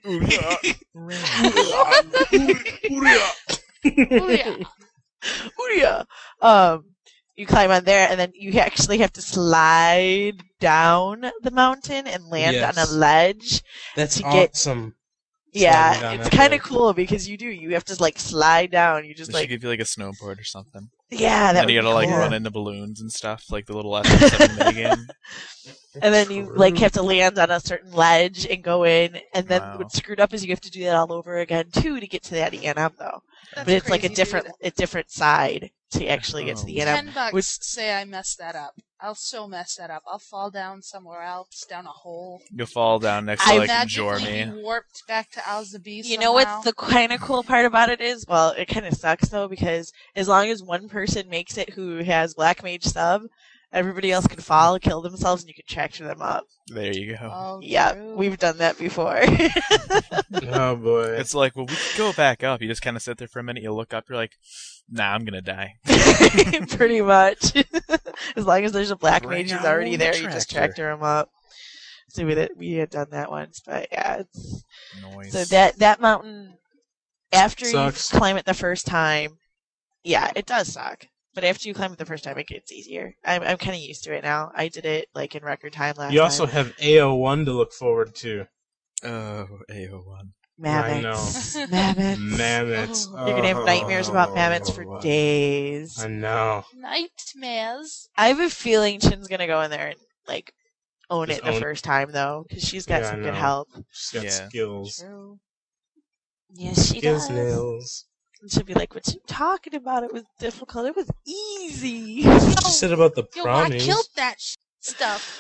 Oh, yeah. Ooh-yeah. Um, you climb on there, and then you actually have to slide down the mountain and land Yes. on a ledge. that's To get- awesome. Yeah, Sliding down it's that kind of ledge. cool because you do. You have to like slide down. You just They should like, give you like a snowboard or something. yeah, that And would you be gotta like cool. run into balloons and stuff, like the little F F seven minigame. And then you like have to land on a certain ledge and go in. And then Wow. what's screwed up is you have to do that all over again too to get to that E and M though. That's But it's like a crazy, different, dude. a different side to actually get to the E and M. Ten bucks which- say I messed that up. I'll so mess that up. I'll fall down somewhere else, down a hole. You'll fall down next I to like magically Jormy. be warped back to Alzabi You know what's the kind of cool part about it is? Well, it kind of sucks though because as long as one person makes it who has Black Mage sub, everybody else can fall, kill themselves, and you can tractor them up. There you go. Oh, Yeah, true. we've done that before. Oh boy. It's like, well, we could go back up. You just kind of sit there for a minute. You look up. You're like, nah, I'm gonna die. Pretty much. As long as there's a Black Bring Mage who's on already the there, you just tractor. tractor him up. So we did, we had done that once, but yeah. It's, Noise. so that that mountain, after Sucks. you climb it the first time, yeah, it does suck. But after you climb it the first time, it gets easier. I'm I'm kind of used to it now. I did it like in record time last You also time. have A O one to look forward to. Oh, A O one. I Mammoths. Mammoths. Mammoths. Oh. You're gonna have nightmares about mammoths for Oh, days. I know. Nightmares. I have a feeling Chin's gonna go in there and like own Just it the own- first time though, because she's got Yeah, I some good know. help. She's got Yeah. skills. True. Yes, she Skills does. nails. And she'll be like, "What you talking about? It was difficult. It was easy." That's what you said about the Yo, I promies. killed that sh- stuff.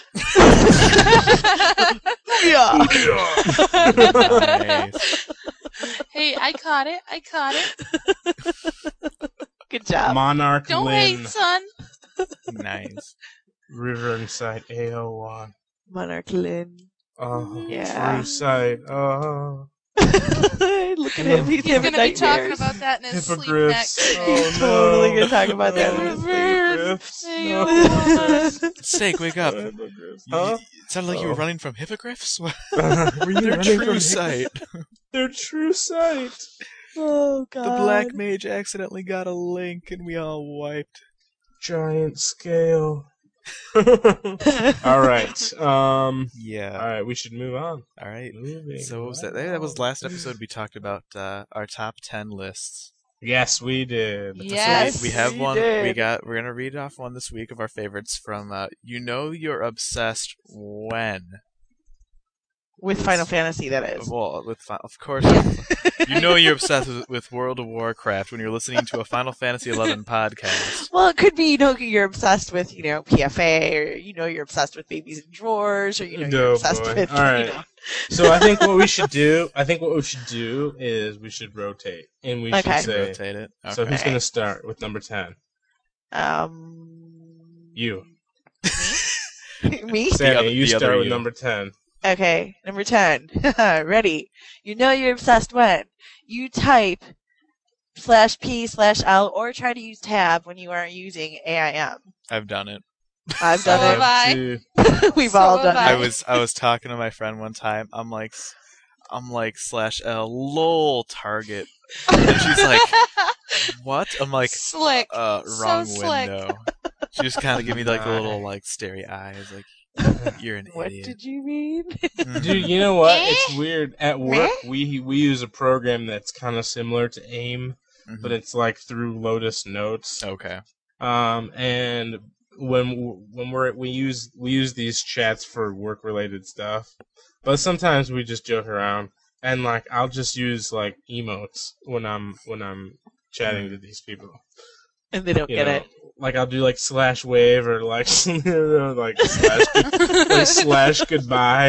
yeah. Nice. Hey, I caught it. I caught it. Good job. Monarch Don't Lynn. hate, son. Nice. River inside A O one. Monarch Lynn. Oh, Yeah. true sight. Oh. Look at him. He's, He's having gonna be talking nightmares. about that in his sleep Hippogriffs. next. Oh, He's totally no. gonna talk about that in Oh, his sleep. hippogriffs. Hey, No. Steak, wake up. Hippogriffs. You- Huh? It sounded like you were Oh. running from hippogriffs. Were you Their running true from sight. Their true sight. Oh god. The black mage accidentally got a link, and we all wiped. Giant scale. All right. Um. Yeah. All right. We should move on. All right. Moving So what was that? right That was on. last episode. We talked about uh, our top ten lists. Yes, we did. Yes. So we, we have we one. We did. got. We're gonna read off one this week of our favorites from. Uh, you know you're obsessed when. With Final Fantasy, that is. Well, with fi- of course. You know you're obsessed with, with World of Warcraft when you're listening to a Final Fantasy eleven podcast. Well, it could be, you know, you're obsessed with, you know, P F A, or, you know, you're obsessed with babies in drawers, or, you know, you're Oh, obsessed boy. with, All right. you know. So I think what we should do, I think what we should do is we should rotate, and we Okay. should say. Rotate it. Okay. So who's Okay. gonna start with number ten? Um. You, Me? Sammy. other- you the other start with you. number ten. Okay, number ten. Ready. You know you're obsessed when you type slash P slash L or try to use tab when you are using A I M. I've done it. I've So have done I. Two. it. We've So all have done I. I it. was I was talking to my friend one time. I'm like, s- I'm like slash L lol target, and she's like, what? I'm like, Slick. uh, So wrong slick. window. She just kind of give me like the little like starey eyes, like you're an What idiot. did you mean? Mhm. Dude, you know what? Eh? It's weird. At work, we we use a program that's kind of similar to AIM, Mhm. but it's like through Lotus Notes. Okay. Um, and when when we're we use we use these chats for work related stuff, but sometimes we just joke around, and like I'll just use like emotes when I'm when I'm chatting to these people. And they don't You get know, it. like I'll do like slash wave or like you know, like slash like slash goodbye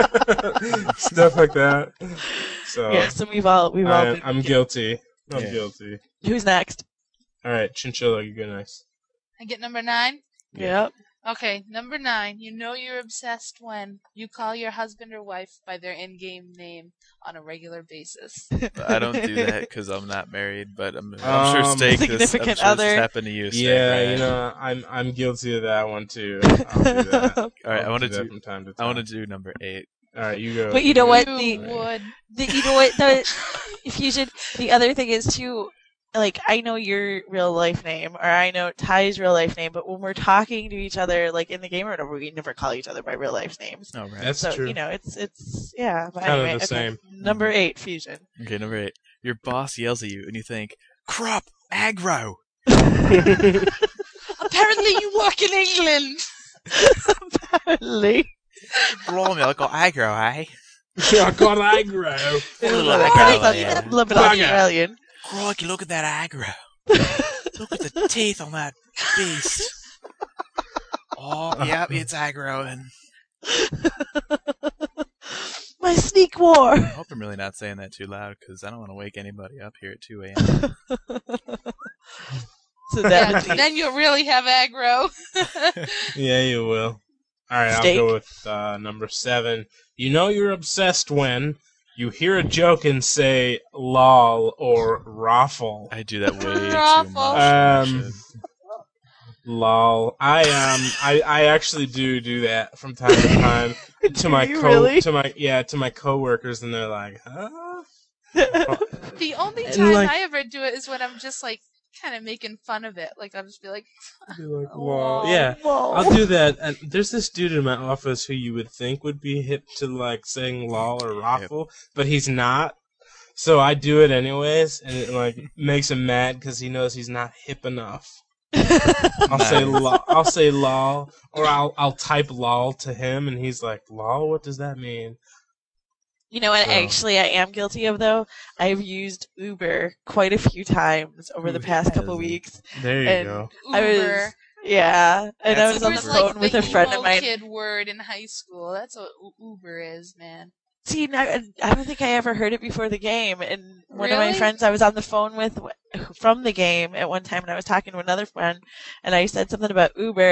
stuff like that. So Yeah, so we've all we've all I, been I'm guilty. I'm Yeah. guilty. Who's next? All right, Chinchilla, you go next. I get number nine. Yep. Okay, number nine. You know you're obsessed when you call your husband or wife by their in-game name on a regular basis. I don't do that because I'm not married, but I'm, I'm sure Um, Steak this, I'm Significant sure this other. happened to you. Steak, Yeah, right? you know, I'm I'm guilty of that one too. I'll do that. All right, I'll I want to do that do. from time to I time. want to do number eight. All right, you go. But you know what? You The- would. The, you know what? The Fusion. The other thing is too. Like I know your real life name, or I know Ty's real life name, but when we're talking to each other, like in the game or whatever, we never call each other by real life names. Oh, right. That's so true. you know, it's it's yeah. But Kind of anyway, the okay. same. Number eight, Fusion. Okay, number eight. Your boss yells at you, and you think, "Crop aggro." Apparently, you work in England. Apparently. Blimey, I got aggro, eh? I got aggro. A little little bit aggro, Australian. yeah. A little bit Bugger. Australian. Crikey, look at that aggro. Look at the teeth on that beast. Oh, yep, it's aggro, and My sneak war. I hope I'm really not saying that too loud because I don't want to wake anybody up here at two a.m. So that Yeah, would be then you'll really have aggro. Yeah, you will. All right, Steak. I'll go with uh, number seven. You know you're obsessed when you hear a joke and say "lol" or "raffle." I do that way too Raffle. much. I Um, should. Lol. I um I, I actually do do that from time to time to my you co really? to my yeah to my coworkers, and they're like, huh? The only And, time like- I ever do it is when I'm just like kind of making fun of it. Like I'll just be like, Be like, lol. Yeah, Whoa. I'll do that. And there's this dude in my office who you would think would be hip to like saying lol or raffle, but he's not. So I do it anyways, and it like makes him mad because he knows he's not hip enough. I'll say Nice. lol, I'll say lol, or I'll I'll type lol to him, and he's like, lol, what does that mean? You know what? So- Actually, I am guilty of though. I've used Uber quite a few times over the Who past couple hasn't? weeks. There you And- go. I was- Uber. Yeah, and I That's was on the Uber's Uber. like phone with the a friend of emo mine. kid word in high school. That's what U- Uber is, man. See, now, I don't think I ever heard it before the game. And one of my Really? friends I was on the phone with from the game at one time, and I was talking to another friend, and I said something about Uber,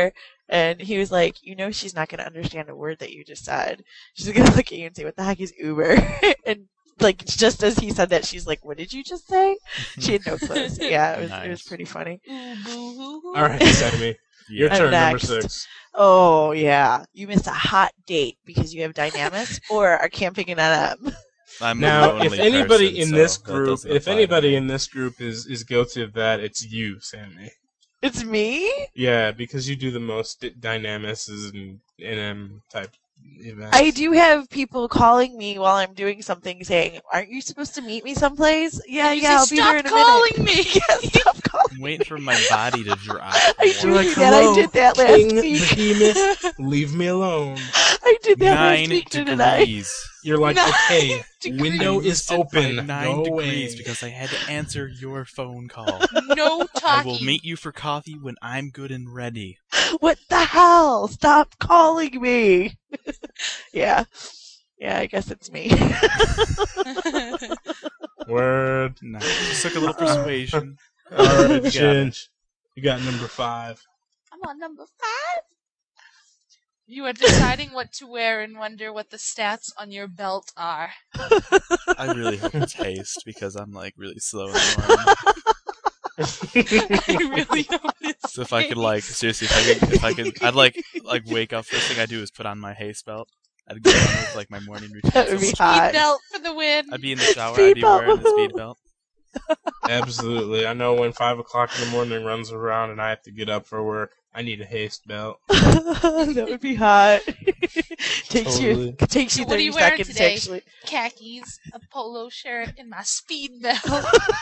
And he was like, you know, she's not going to understand a word that you just said. She's going to look at you and say, what the heck is Uber? And like, just as he said that, she's like, what did you just say? She had no clue. So, yeah, it was, Nice. it was pretty funny. Ooh, boo-hoo-hoo. All right, Sammy. Your Yeah. I'm turn, number next. six. Oh, yeah. You missed a hot date because you have Dynamis or are camping in N M. I'm a Now, lonely if anybody person, in so this that group, doesn't if apply to anybody me. in this group is is guilty of that, it's you, Sammy. It's me? Yeah, because you do the most Dynamis and N M type events. I do have people calling me while I'm doing something saying, aren't you supposed to meet me someplace? Yeah, You yeah, say, I'll be "Stop there in a calling minute. me." Yeah, stop calling I'm waiting for my body to drop. I do You're like, that. I "Hello, did that last King week. Behemoth, leave me alone." I did that last Nine week, didn't I? degrees. You're like, Nine okay, degrees. window I is missed it by open. Nine Go degrees away. because I had to answer your phone call. No I talking. will meet you for coffee when I'm good and ready. What the hell? Stop calling me. Yeah. Yeah, I guess it's me. Word. Nice. Just took a little persuasion. All right, You got Ginge. You got number five. I'm on number five. You are deciding what to wear and wonder what the stats on your belt are. I really hope it's haste because I'm like really slow in the morning. I really hope it's So if I could like seriously, if I could, if I could, I'd like like wake up. First thing I do is put on my haste belt. I'd go on with like my morning routine. That would be So hot. speed belt for the win. I'd be in the shower. Speed I'd be belt, wearing the woohoo. speed belt. Absolutely. I know when five o'clock in the morning runs around and I have to get up for work, I need a haste belt. That would be hot. takes Totally. you takes you So what are thirty you wearing seconds today? actually. Khakis, a polo shirt, and my speed belt for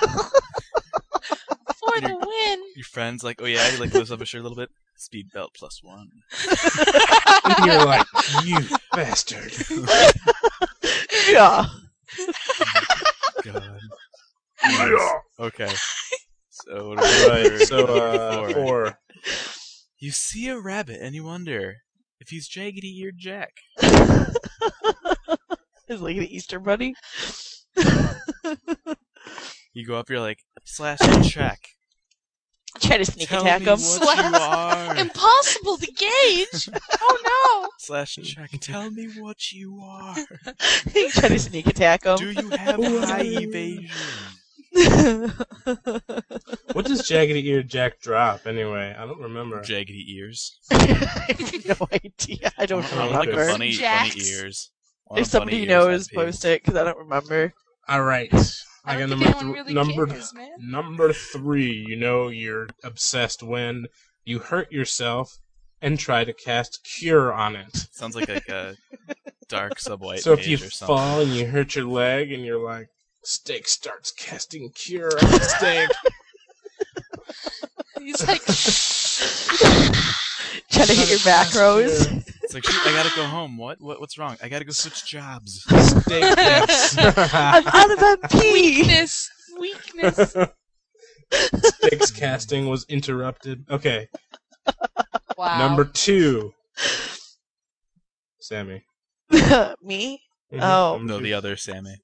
the win. Your friends like, oh yeah, he like lifts up his shirt a little bit. Speed belt plus one. And you're like, you bastard. Yeah. God. Yeah. Okay. So what are we Right, so, uh, Four. four. You see a rabbit and you wonder if he's jaggedy eared Jack. It's like the Easter bunny. You go up, you're like, slash check. Try to sneak Tell attack me him. what you are. Impossible to gauge. Oh Slash check. Tell me what you are. Try to sneak attack him. Do you have high evasion? What does Jaggedy Ear Jack drop anyway? I don't remember. Jaggedy ears. I have no idea. I don't Oh, Like a remember. funny, funny Jacks. ears. One If of funny somebody ears knows, has pigs. post it because I don't remember. All right. I I got don't number think anyone th- really number cares, man. number three. You know you're obsessed when you hurt yourself and try to cast cure on it. Sounds like, like a dark sub-white So if mage you or something. fall and you hurt your leg and you're like, Steak starts casting cure on the steak. He's like, Trying to hit your macros. It's like, shoot, I gotta go home. What? What? What's wrong? I gotta go switch jobs. Steak deaths. I'm out of M P. weakness, weakness. Steak's casting was interrupted. Okay, Wow. number two. Sammy. Me? Mhm, Oh. number No, two. the other Sammy.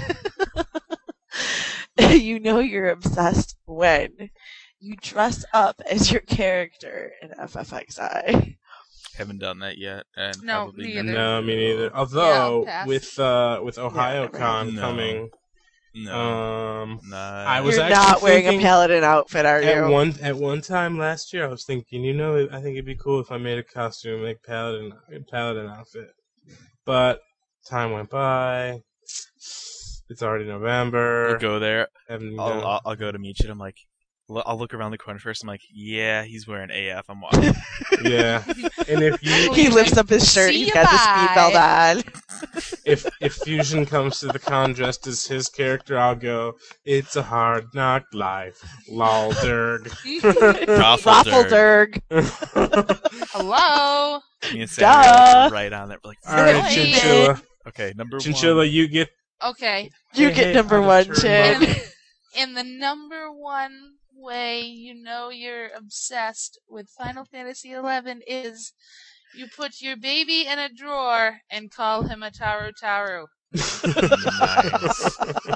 You know you're obsessed when you dress up as your character in F F X I. Haven't done that yet, and No, probably me never either. No, me neither. Yeah, Although I'll pass. with uh with Ohio never Con No. coming, No, um, nah. I was You're actually not wearing thinking a paladin outfit, are at you? one at one time last year, I was thinking, you know, I think it'd be cool if I made a costume like paladin a paladin outfit. But time went by. It's already November. I'll go there. Haven't I'll, done- I'll, I'll go to meet you. I'm like, lo- I'll look around the corner first. I'm like, yeah, he's wearing A F. I'm walking. yeah. And if you He lifts up his shirt. See He's ya, got the speed belt on. if if Fusion comes to the con dressed as his character, I'll go, it's a hard knock life. Lol derg. Raffledurg. Raffledurg. Hello. Me and Sammy are Duh. right on there. We're like, Alright, Hey. Chinchilla. okay, number Chinchilla, one. you get Okay. You Hey, get hey, number out of one, turn, Chin. Mom. In the number one way you know you're obsessed with Final Fantasy eleven is you put your baby in a drawer and call him a Taru Taru. Nice.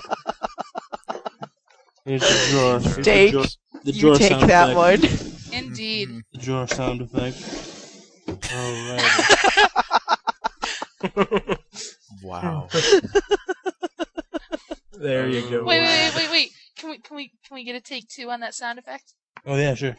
Here's the drawer. Here's the Steak, drawer- the You drawer take sound that effect. one. Indeed. The drawer sound effect. Alrighty. Wow. There you go. Wait, wait, wait, wait, wait. Can we, can we, can we get a take two on that sound effect? Oh yeah, sure.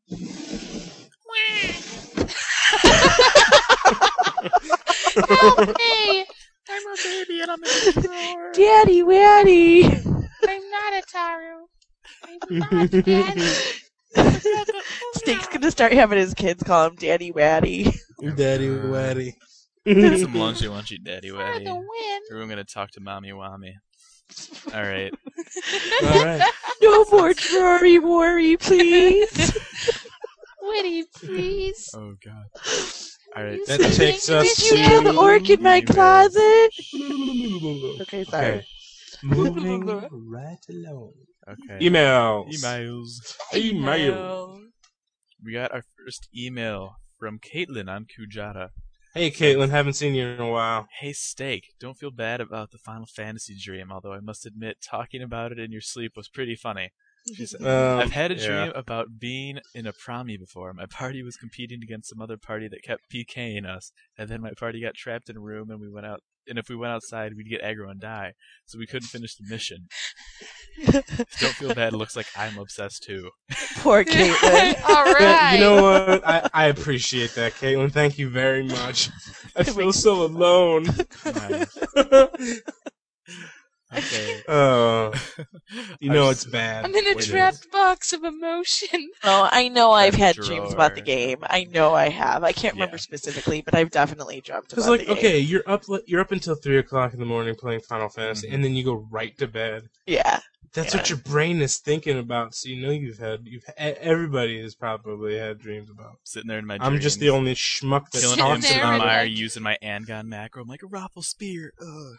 Help me! I'm a baby and I'm in the drawer. Daddy, Waddy. I'm not a Taru. I'm not Daddy. Snake's gonna start having his kids call him Daddy Waddy. Daddy Waddy. Get some lunchy lunchy daddy For waddy. the win. Or I'm gonna talk to mommy wammy. Alright. Alright. No more Rory Worry, please. Witty, please. Oh god. Alright. You That say takes thank us you. Did you kill the orc in my Emails. closet? Okay, sorry. Okay. Moving right along. Okay. Emails. Emails. Email. We got our first email from Caitlin on Kujata. Hey, Caitlin, haven't seen you in a while. Hey Steak, don't feel bad about the Final Fantasy dream, although I must admit talking about it in your sleep was pretty funny. She said, Um, I've had a yeah. dream about being in a promi before. My party was competing against some other party that kept PKing us, and then my party got trapped in a room and we went out and if we went outside we'd get aggro and die. So we couldn't finish the mission. Don't feel bad, it looks like I'm obsessed too. Poor Caitlin. All right. You know what? I, I appreciate that, Caitlin. Thank you very much. I feel so alone. Nice. Okay. Uh, you know I'm it's bad. I'm in a Wait a trapped box of emotion. Oh, I know I've had Drawer. dreams about the game. I know I have. I can't remember Yeah. specifically, but I've definitely dreamt Because about like, the game. okay, you're up you're up until three o'clock in the morning playing Final Fantasy, Mhm. and then you go right to bed. Yeah. That's Yeah. what your brain is thinking about. So you know you've had you've e- everybody has probably had dreams about. Sitting there in my I'm just the dreams, only schmuck that killing Sitting talks Imps there and and about Mire like- using my Angon macro. I'm like a Raffle Spear, ugh.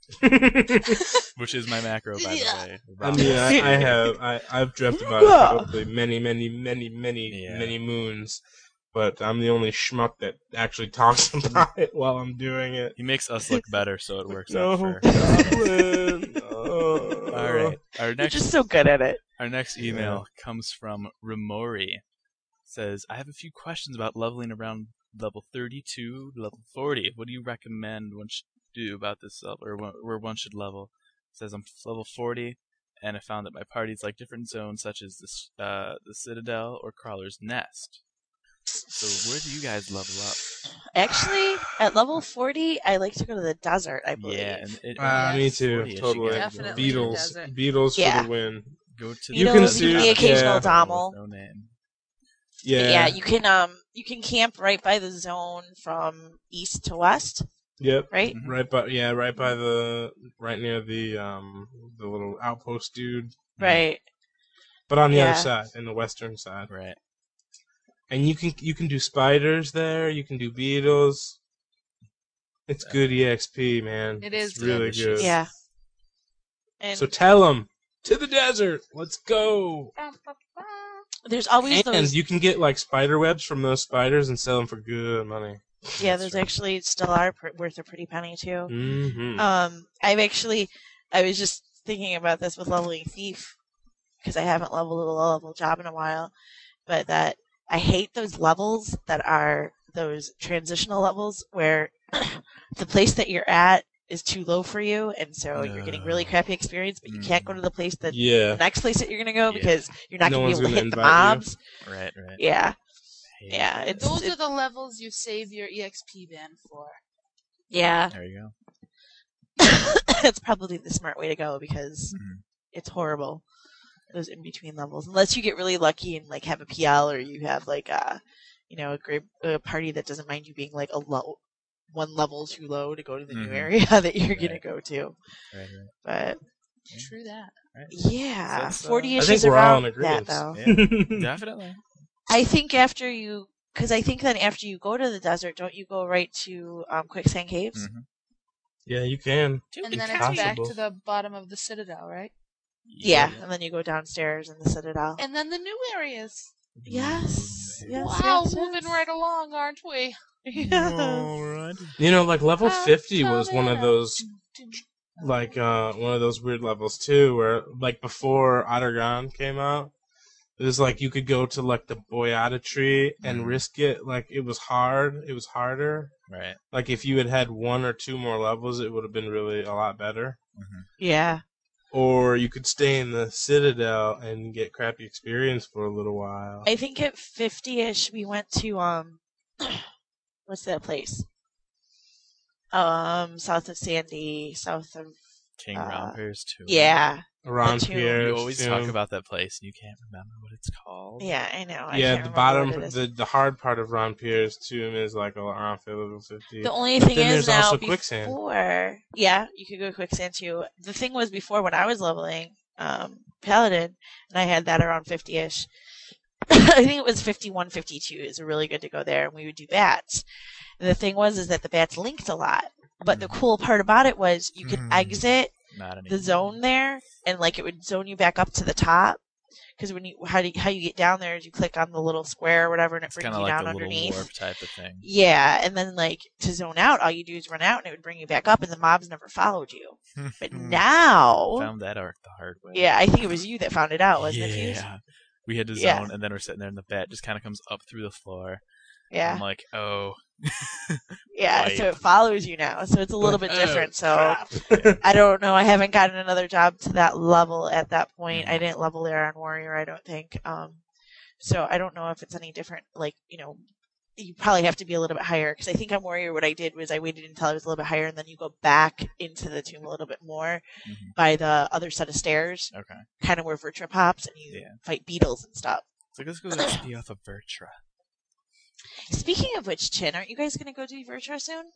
it. Which is my macro, by the way. I mean, I, I have I I've dreamt about it probably many many many many Yeah. many moons, but I'm the only schmuck that actually talks about it while I'm doing it. He makes us look better, so it works No, out for. Goblin. Oh. All right. Our You're next just so good at it. Our next email comes from Ramori. Says, I have a few questions about leveling around level thirty-two to level forty. What do you recommend one should do about this level, or one- where one should level? Says I'm level forty, and I found that my parties like different zones such as this, uh, the Citadel or Crawler's Nest. So where do you guys level up? Actually, at level forty, I like to go to the desert, I believe. Yeah, and it, Ah, me Yes. too. forty-ish, you Totally. gotta Definitely go. the Beatles. desert. Beatles Yeah. for the win. Go to You the can desert see- the occasional yeah. Dommel. No name. Yeah. Yeah, you can um you can camp right by the zone from east to west, Yep. right? Mhm. Right by yeah, right by the right near the um the little outpost dude. Right. But on the Yeah. other side, in the western side. Right. And you can you can do spiders there, you can do beetles. It's good E X P, man. It is It's really delicious. good. Yeah. And So tell them to the desert. Let's go. there's always And those. you can get like spider webs from those spiders and sell them for good money. Yeah, That's those right. actually still are pr- worth a pretty penny too. Mm-hmm. Um, I've actually, I was just thinking about this with leveling thief because I haven't leveled a low level job in a while, but that I hate those levels that are those transitional levels where the place that you're at is too low for you, and so you're getting really No. crappy experience, but you can't go to the place that Yeah. the next place that you're gonna go Yeah. because you're not No gonna be one's able to gonna hit the invite you. mobs. Right, right. Yeah, Hate yeah, it. it's Those it- are the levels you save your E X P band for. yeah. There you go. It's probably the smart way to go because Mhm. it's horrible those in between levels unless you get really lucky and like have a P L or you have like a you know a great a party that doesn't mind you being like a low one level too low to go to the Mhm. new area that you're gonna Right. go to. Right, right. But True that. right. yeah, That's, uh, forty I ish think is we're all around in that agreement. though. Yeah. Definitely. I think after you because I think then after you go to the desert, don't you go right to um, Quicksand Caves? Mhm. Yeah, you can. And It's then it's back possible. to the bottom of the Citadel, right? Yeah, and then you go downstairs in the Citadel. And then the new areas. Yes, yes, wow, yes, moving yes. right along, aren't we? Yes. Alright. You know, like level I'm fifty was one of coming those up. like uh one of those weird levels too, where like before Ottergon came out, It was like you could go to like the Boyata tree and Mhm. risk it. Like it was hard. It was harder. Right. Like if you had had one or two more levels, it would have been really a lot better. Yeah. Or you could stay in the Citadel and get crappy experience for a little while. I think at fifty-ish we went to um what's that place? Um south of Sandy, south of King Uh, Rompers too. yeah. Around the tomb. Pierre's You always tomb. talk about that place and you can't remember what it's called. Yeah, I know. I Yeah, can't the remember bottom, what it is. the, the hard part of Ron Pierre's tomb is like around level fifty. The only thing then is there's now also before, quicksand. yeah, you could go quicksand too. The thing was before when I was leveling um, Paladin, and I had that around fifty-ish. I think it was fifty-one, fifty-two is really good to go there, and we would do bats. And the thing was is that the bats linked a lot, but the cool part about it was you could Hmm. exit Not anymore. the zone there, and like it would zone you back up to the top. Because when you how do you, how you get down there is you click on the little square or whatever, and it It's brings kind you of like down a little underneath. warp type of thing. Yeah, and then like to zone out, all you do is run out, and it would bring you back up, and the mobs never followed you. But now, Found that arc the hard way. yeah, I think it was you that found it out, wasn't it? Fuse? Yeah. We had to zone, Yeah. and then we're sitting there, and the bat just kind of comes up through the floor. Yeah, I'm like, oh. yeah. So it follows you now, so it's a little bit Oh, different. So crap. I don't know. I haven't gotten another job to that level at that point. I didn't level there on Warrior, I don't think. Um, so I don't know if it's any different. Like, you know, you probably have to be a little bit higher because I think on Warrior, what I did was I waited until I was a little bit higher, and then you go back into the tomb a little bit more Mhm. by the other set of stairs, Okay. kind of where Virtua pops, and you Yeah. fight beetles and stuff. So let's go to the off of Virtua. Speaking of which, Chin, aren't you guys going to go do Virtua soon?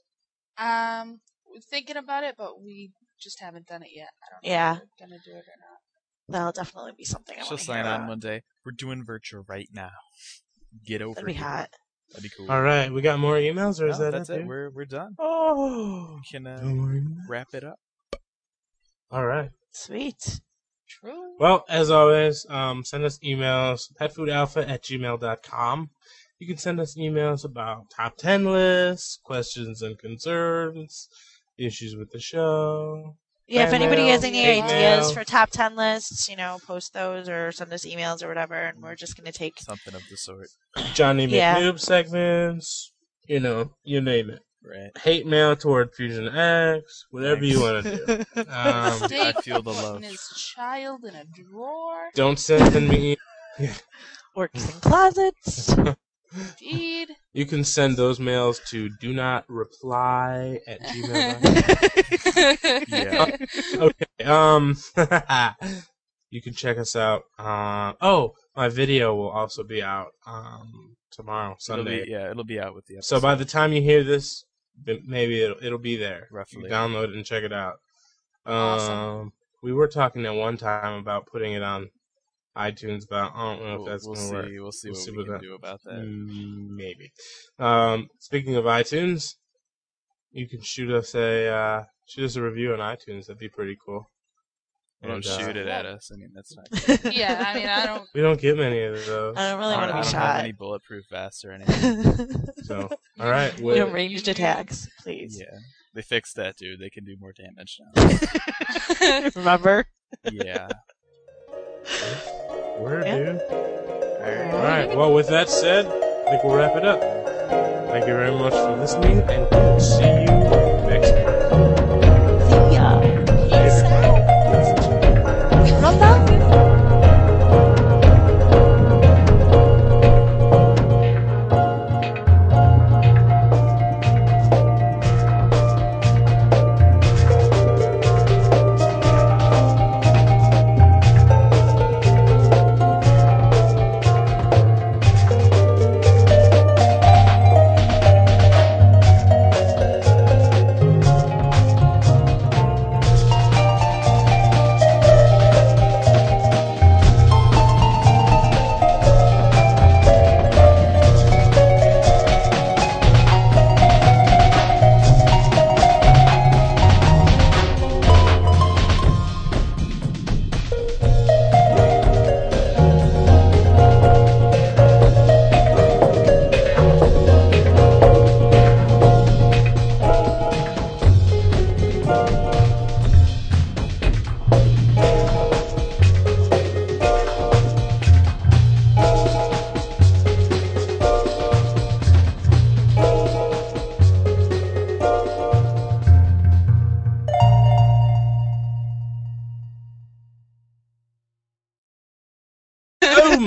Um, we're thinking about it, but we just haven't done it yet. I don't know Yeah. if we're gonna do it or not. That'll definitely be something I She'll want to sign hear on about. one day. We're doing Virtua right now. Get over That'd be here. hot. That'd be cool. All right, we got more emails, or No, is that that's it? it. dude? We're we're done. Oh, We can uh, no more emails? wrap it up. All right. Sweet. True. Well, as always, um, send us emails, petfoodalpha at gmail dot com. You can send us emails about top ten lists, questions and concerns, issues with the show. Yeah, if Fan anybody mail, has any hate ideas mail. for top ten lists, you know, post those or send us emails or whatever, and we're just going to take. Something of the sort. Johnny Yeah. McNoob segments, you know, you name it. Right. Hate mail toward Fusion X, whatever you want to do. Um, I feel the Putting love. his child in a drawer. don't send me. Works in closets. Indeed. You can send those mails to do not reply at gmail. Yeah. Okay. Um. You can check us out. Uh, oh, my video will also be out um tomorrow, It'll Sunday. be, yeah, it'll be out with the episode. So by the time you hear this, m- maybe it'll it'll be there. Roughly. You can download it and check it out. Um, Awesome. we were talking at one time about putting it on iTunes, but I don't know if we'll, that's we'll gonna see. work. We'll see We'll what see we what can that- do about that. Mm, Maybe. Um, speaking of iTunes, you can shoot us a uh, shoot us a review on iTunes. That'd be pretty cool. Don't And, uh, shoot it at us. I mean, that's not. Yeah, I mean, I don't. We don't get many of those. I don't really I want to don't be have shot. any bulletproof vests or anything. So, all right. No Well, ranged attacks, please. Yeah, they fixed that, dude. They can do more damage now. Remember? Yeah. word, Yeah. dude. Alright. All right. Well, with that said, I think we'll wrap it up. Thank you very much for listening, and we'll see you next time. See ya. Peace out. Rumba.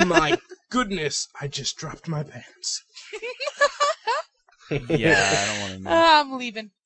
my goodness! I just dropped my pants. Yeah, I don't want to know. I'm leaving.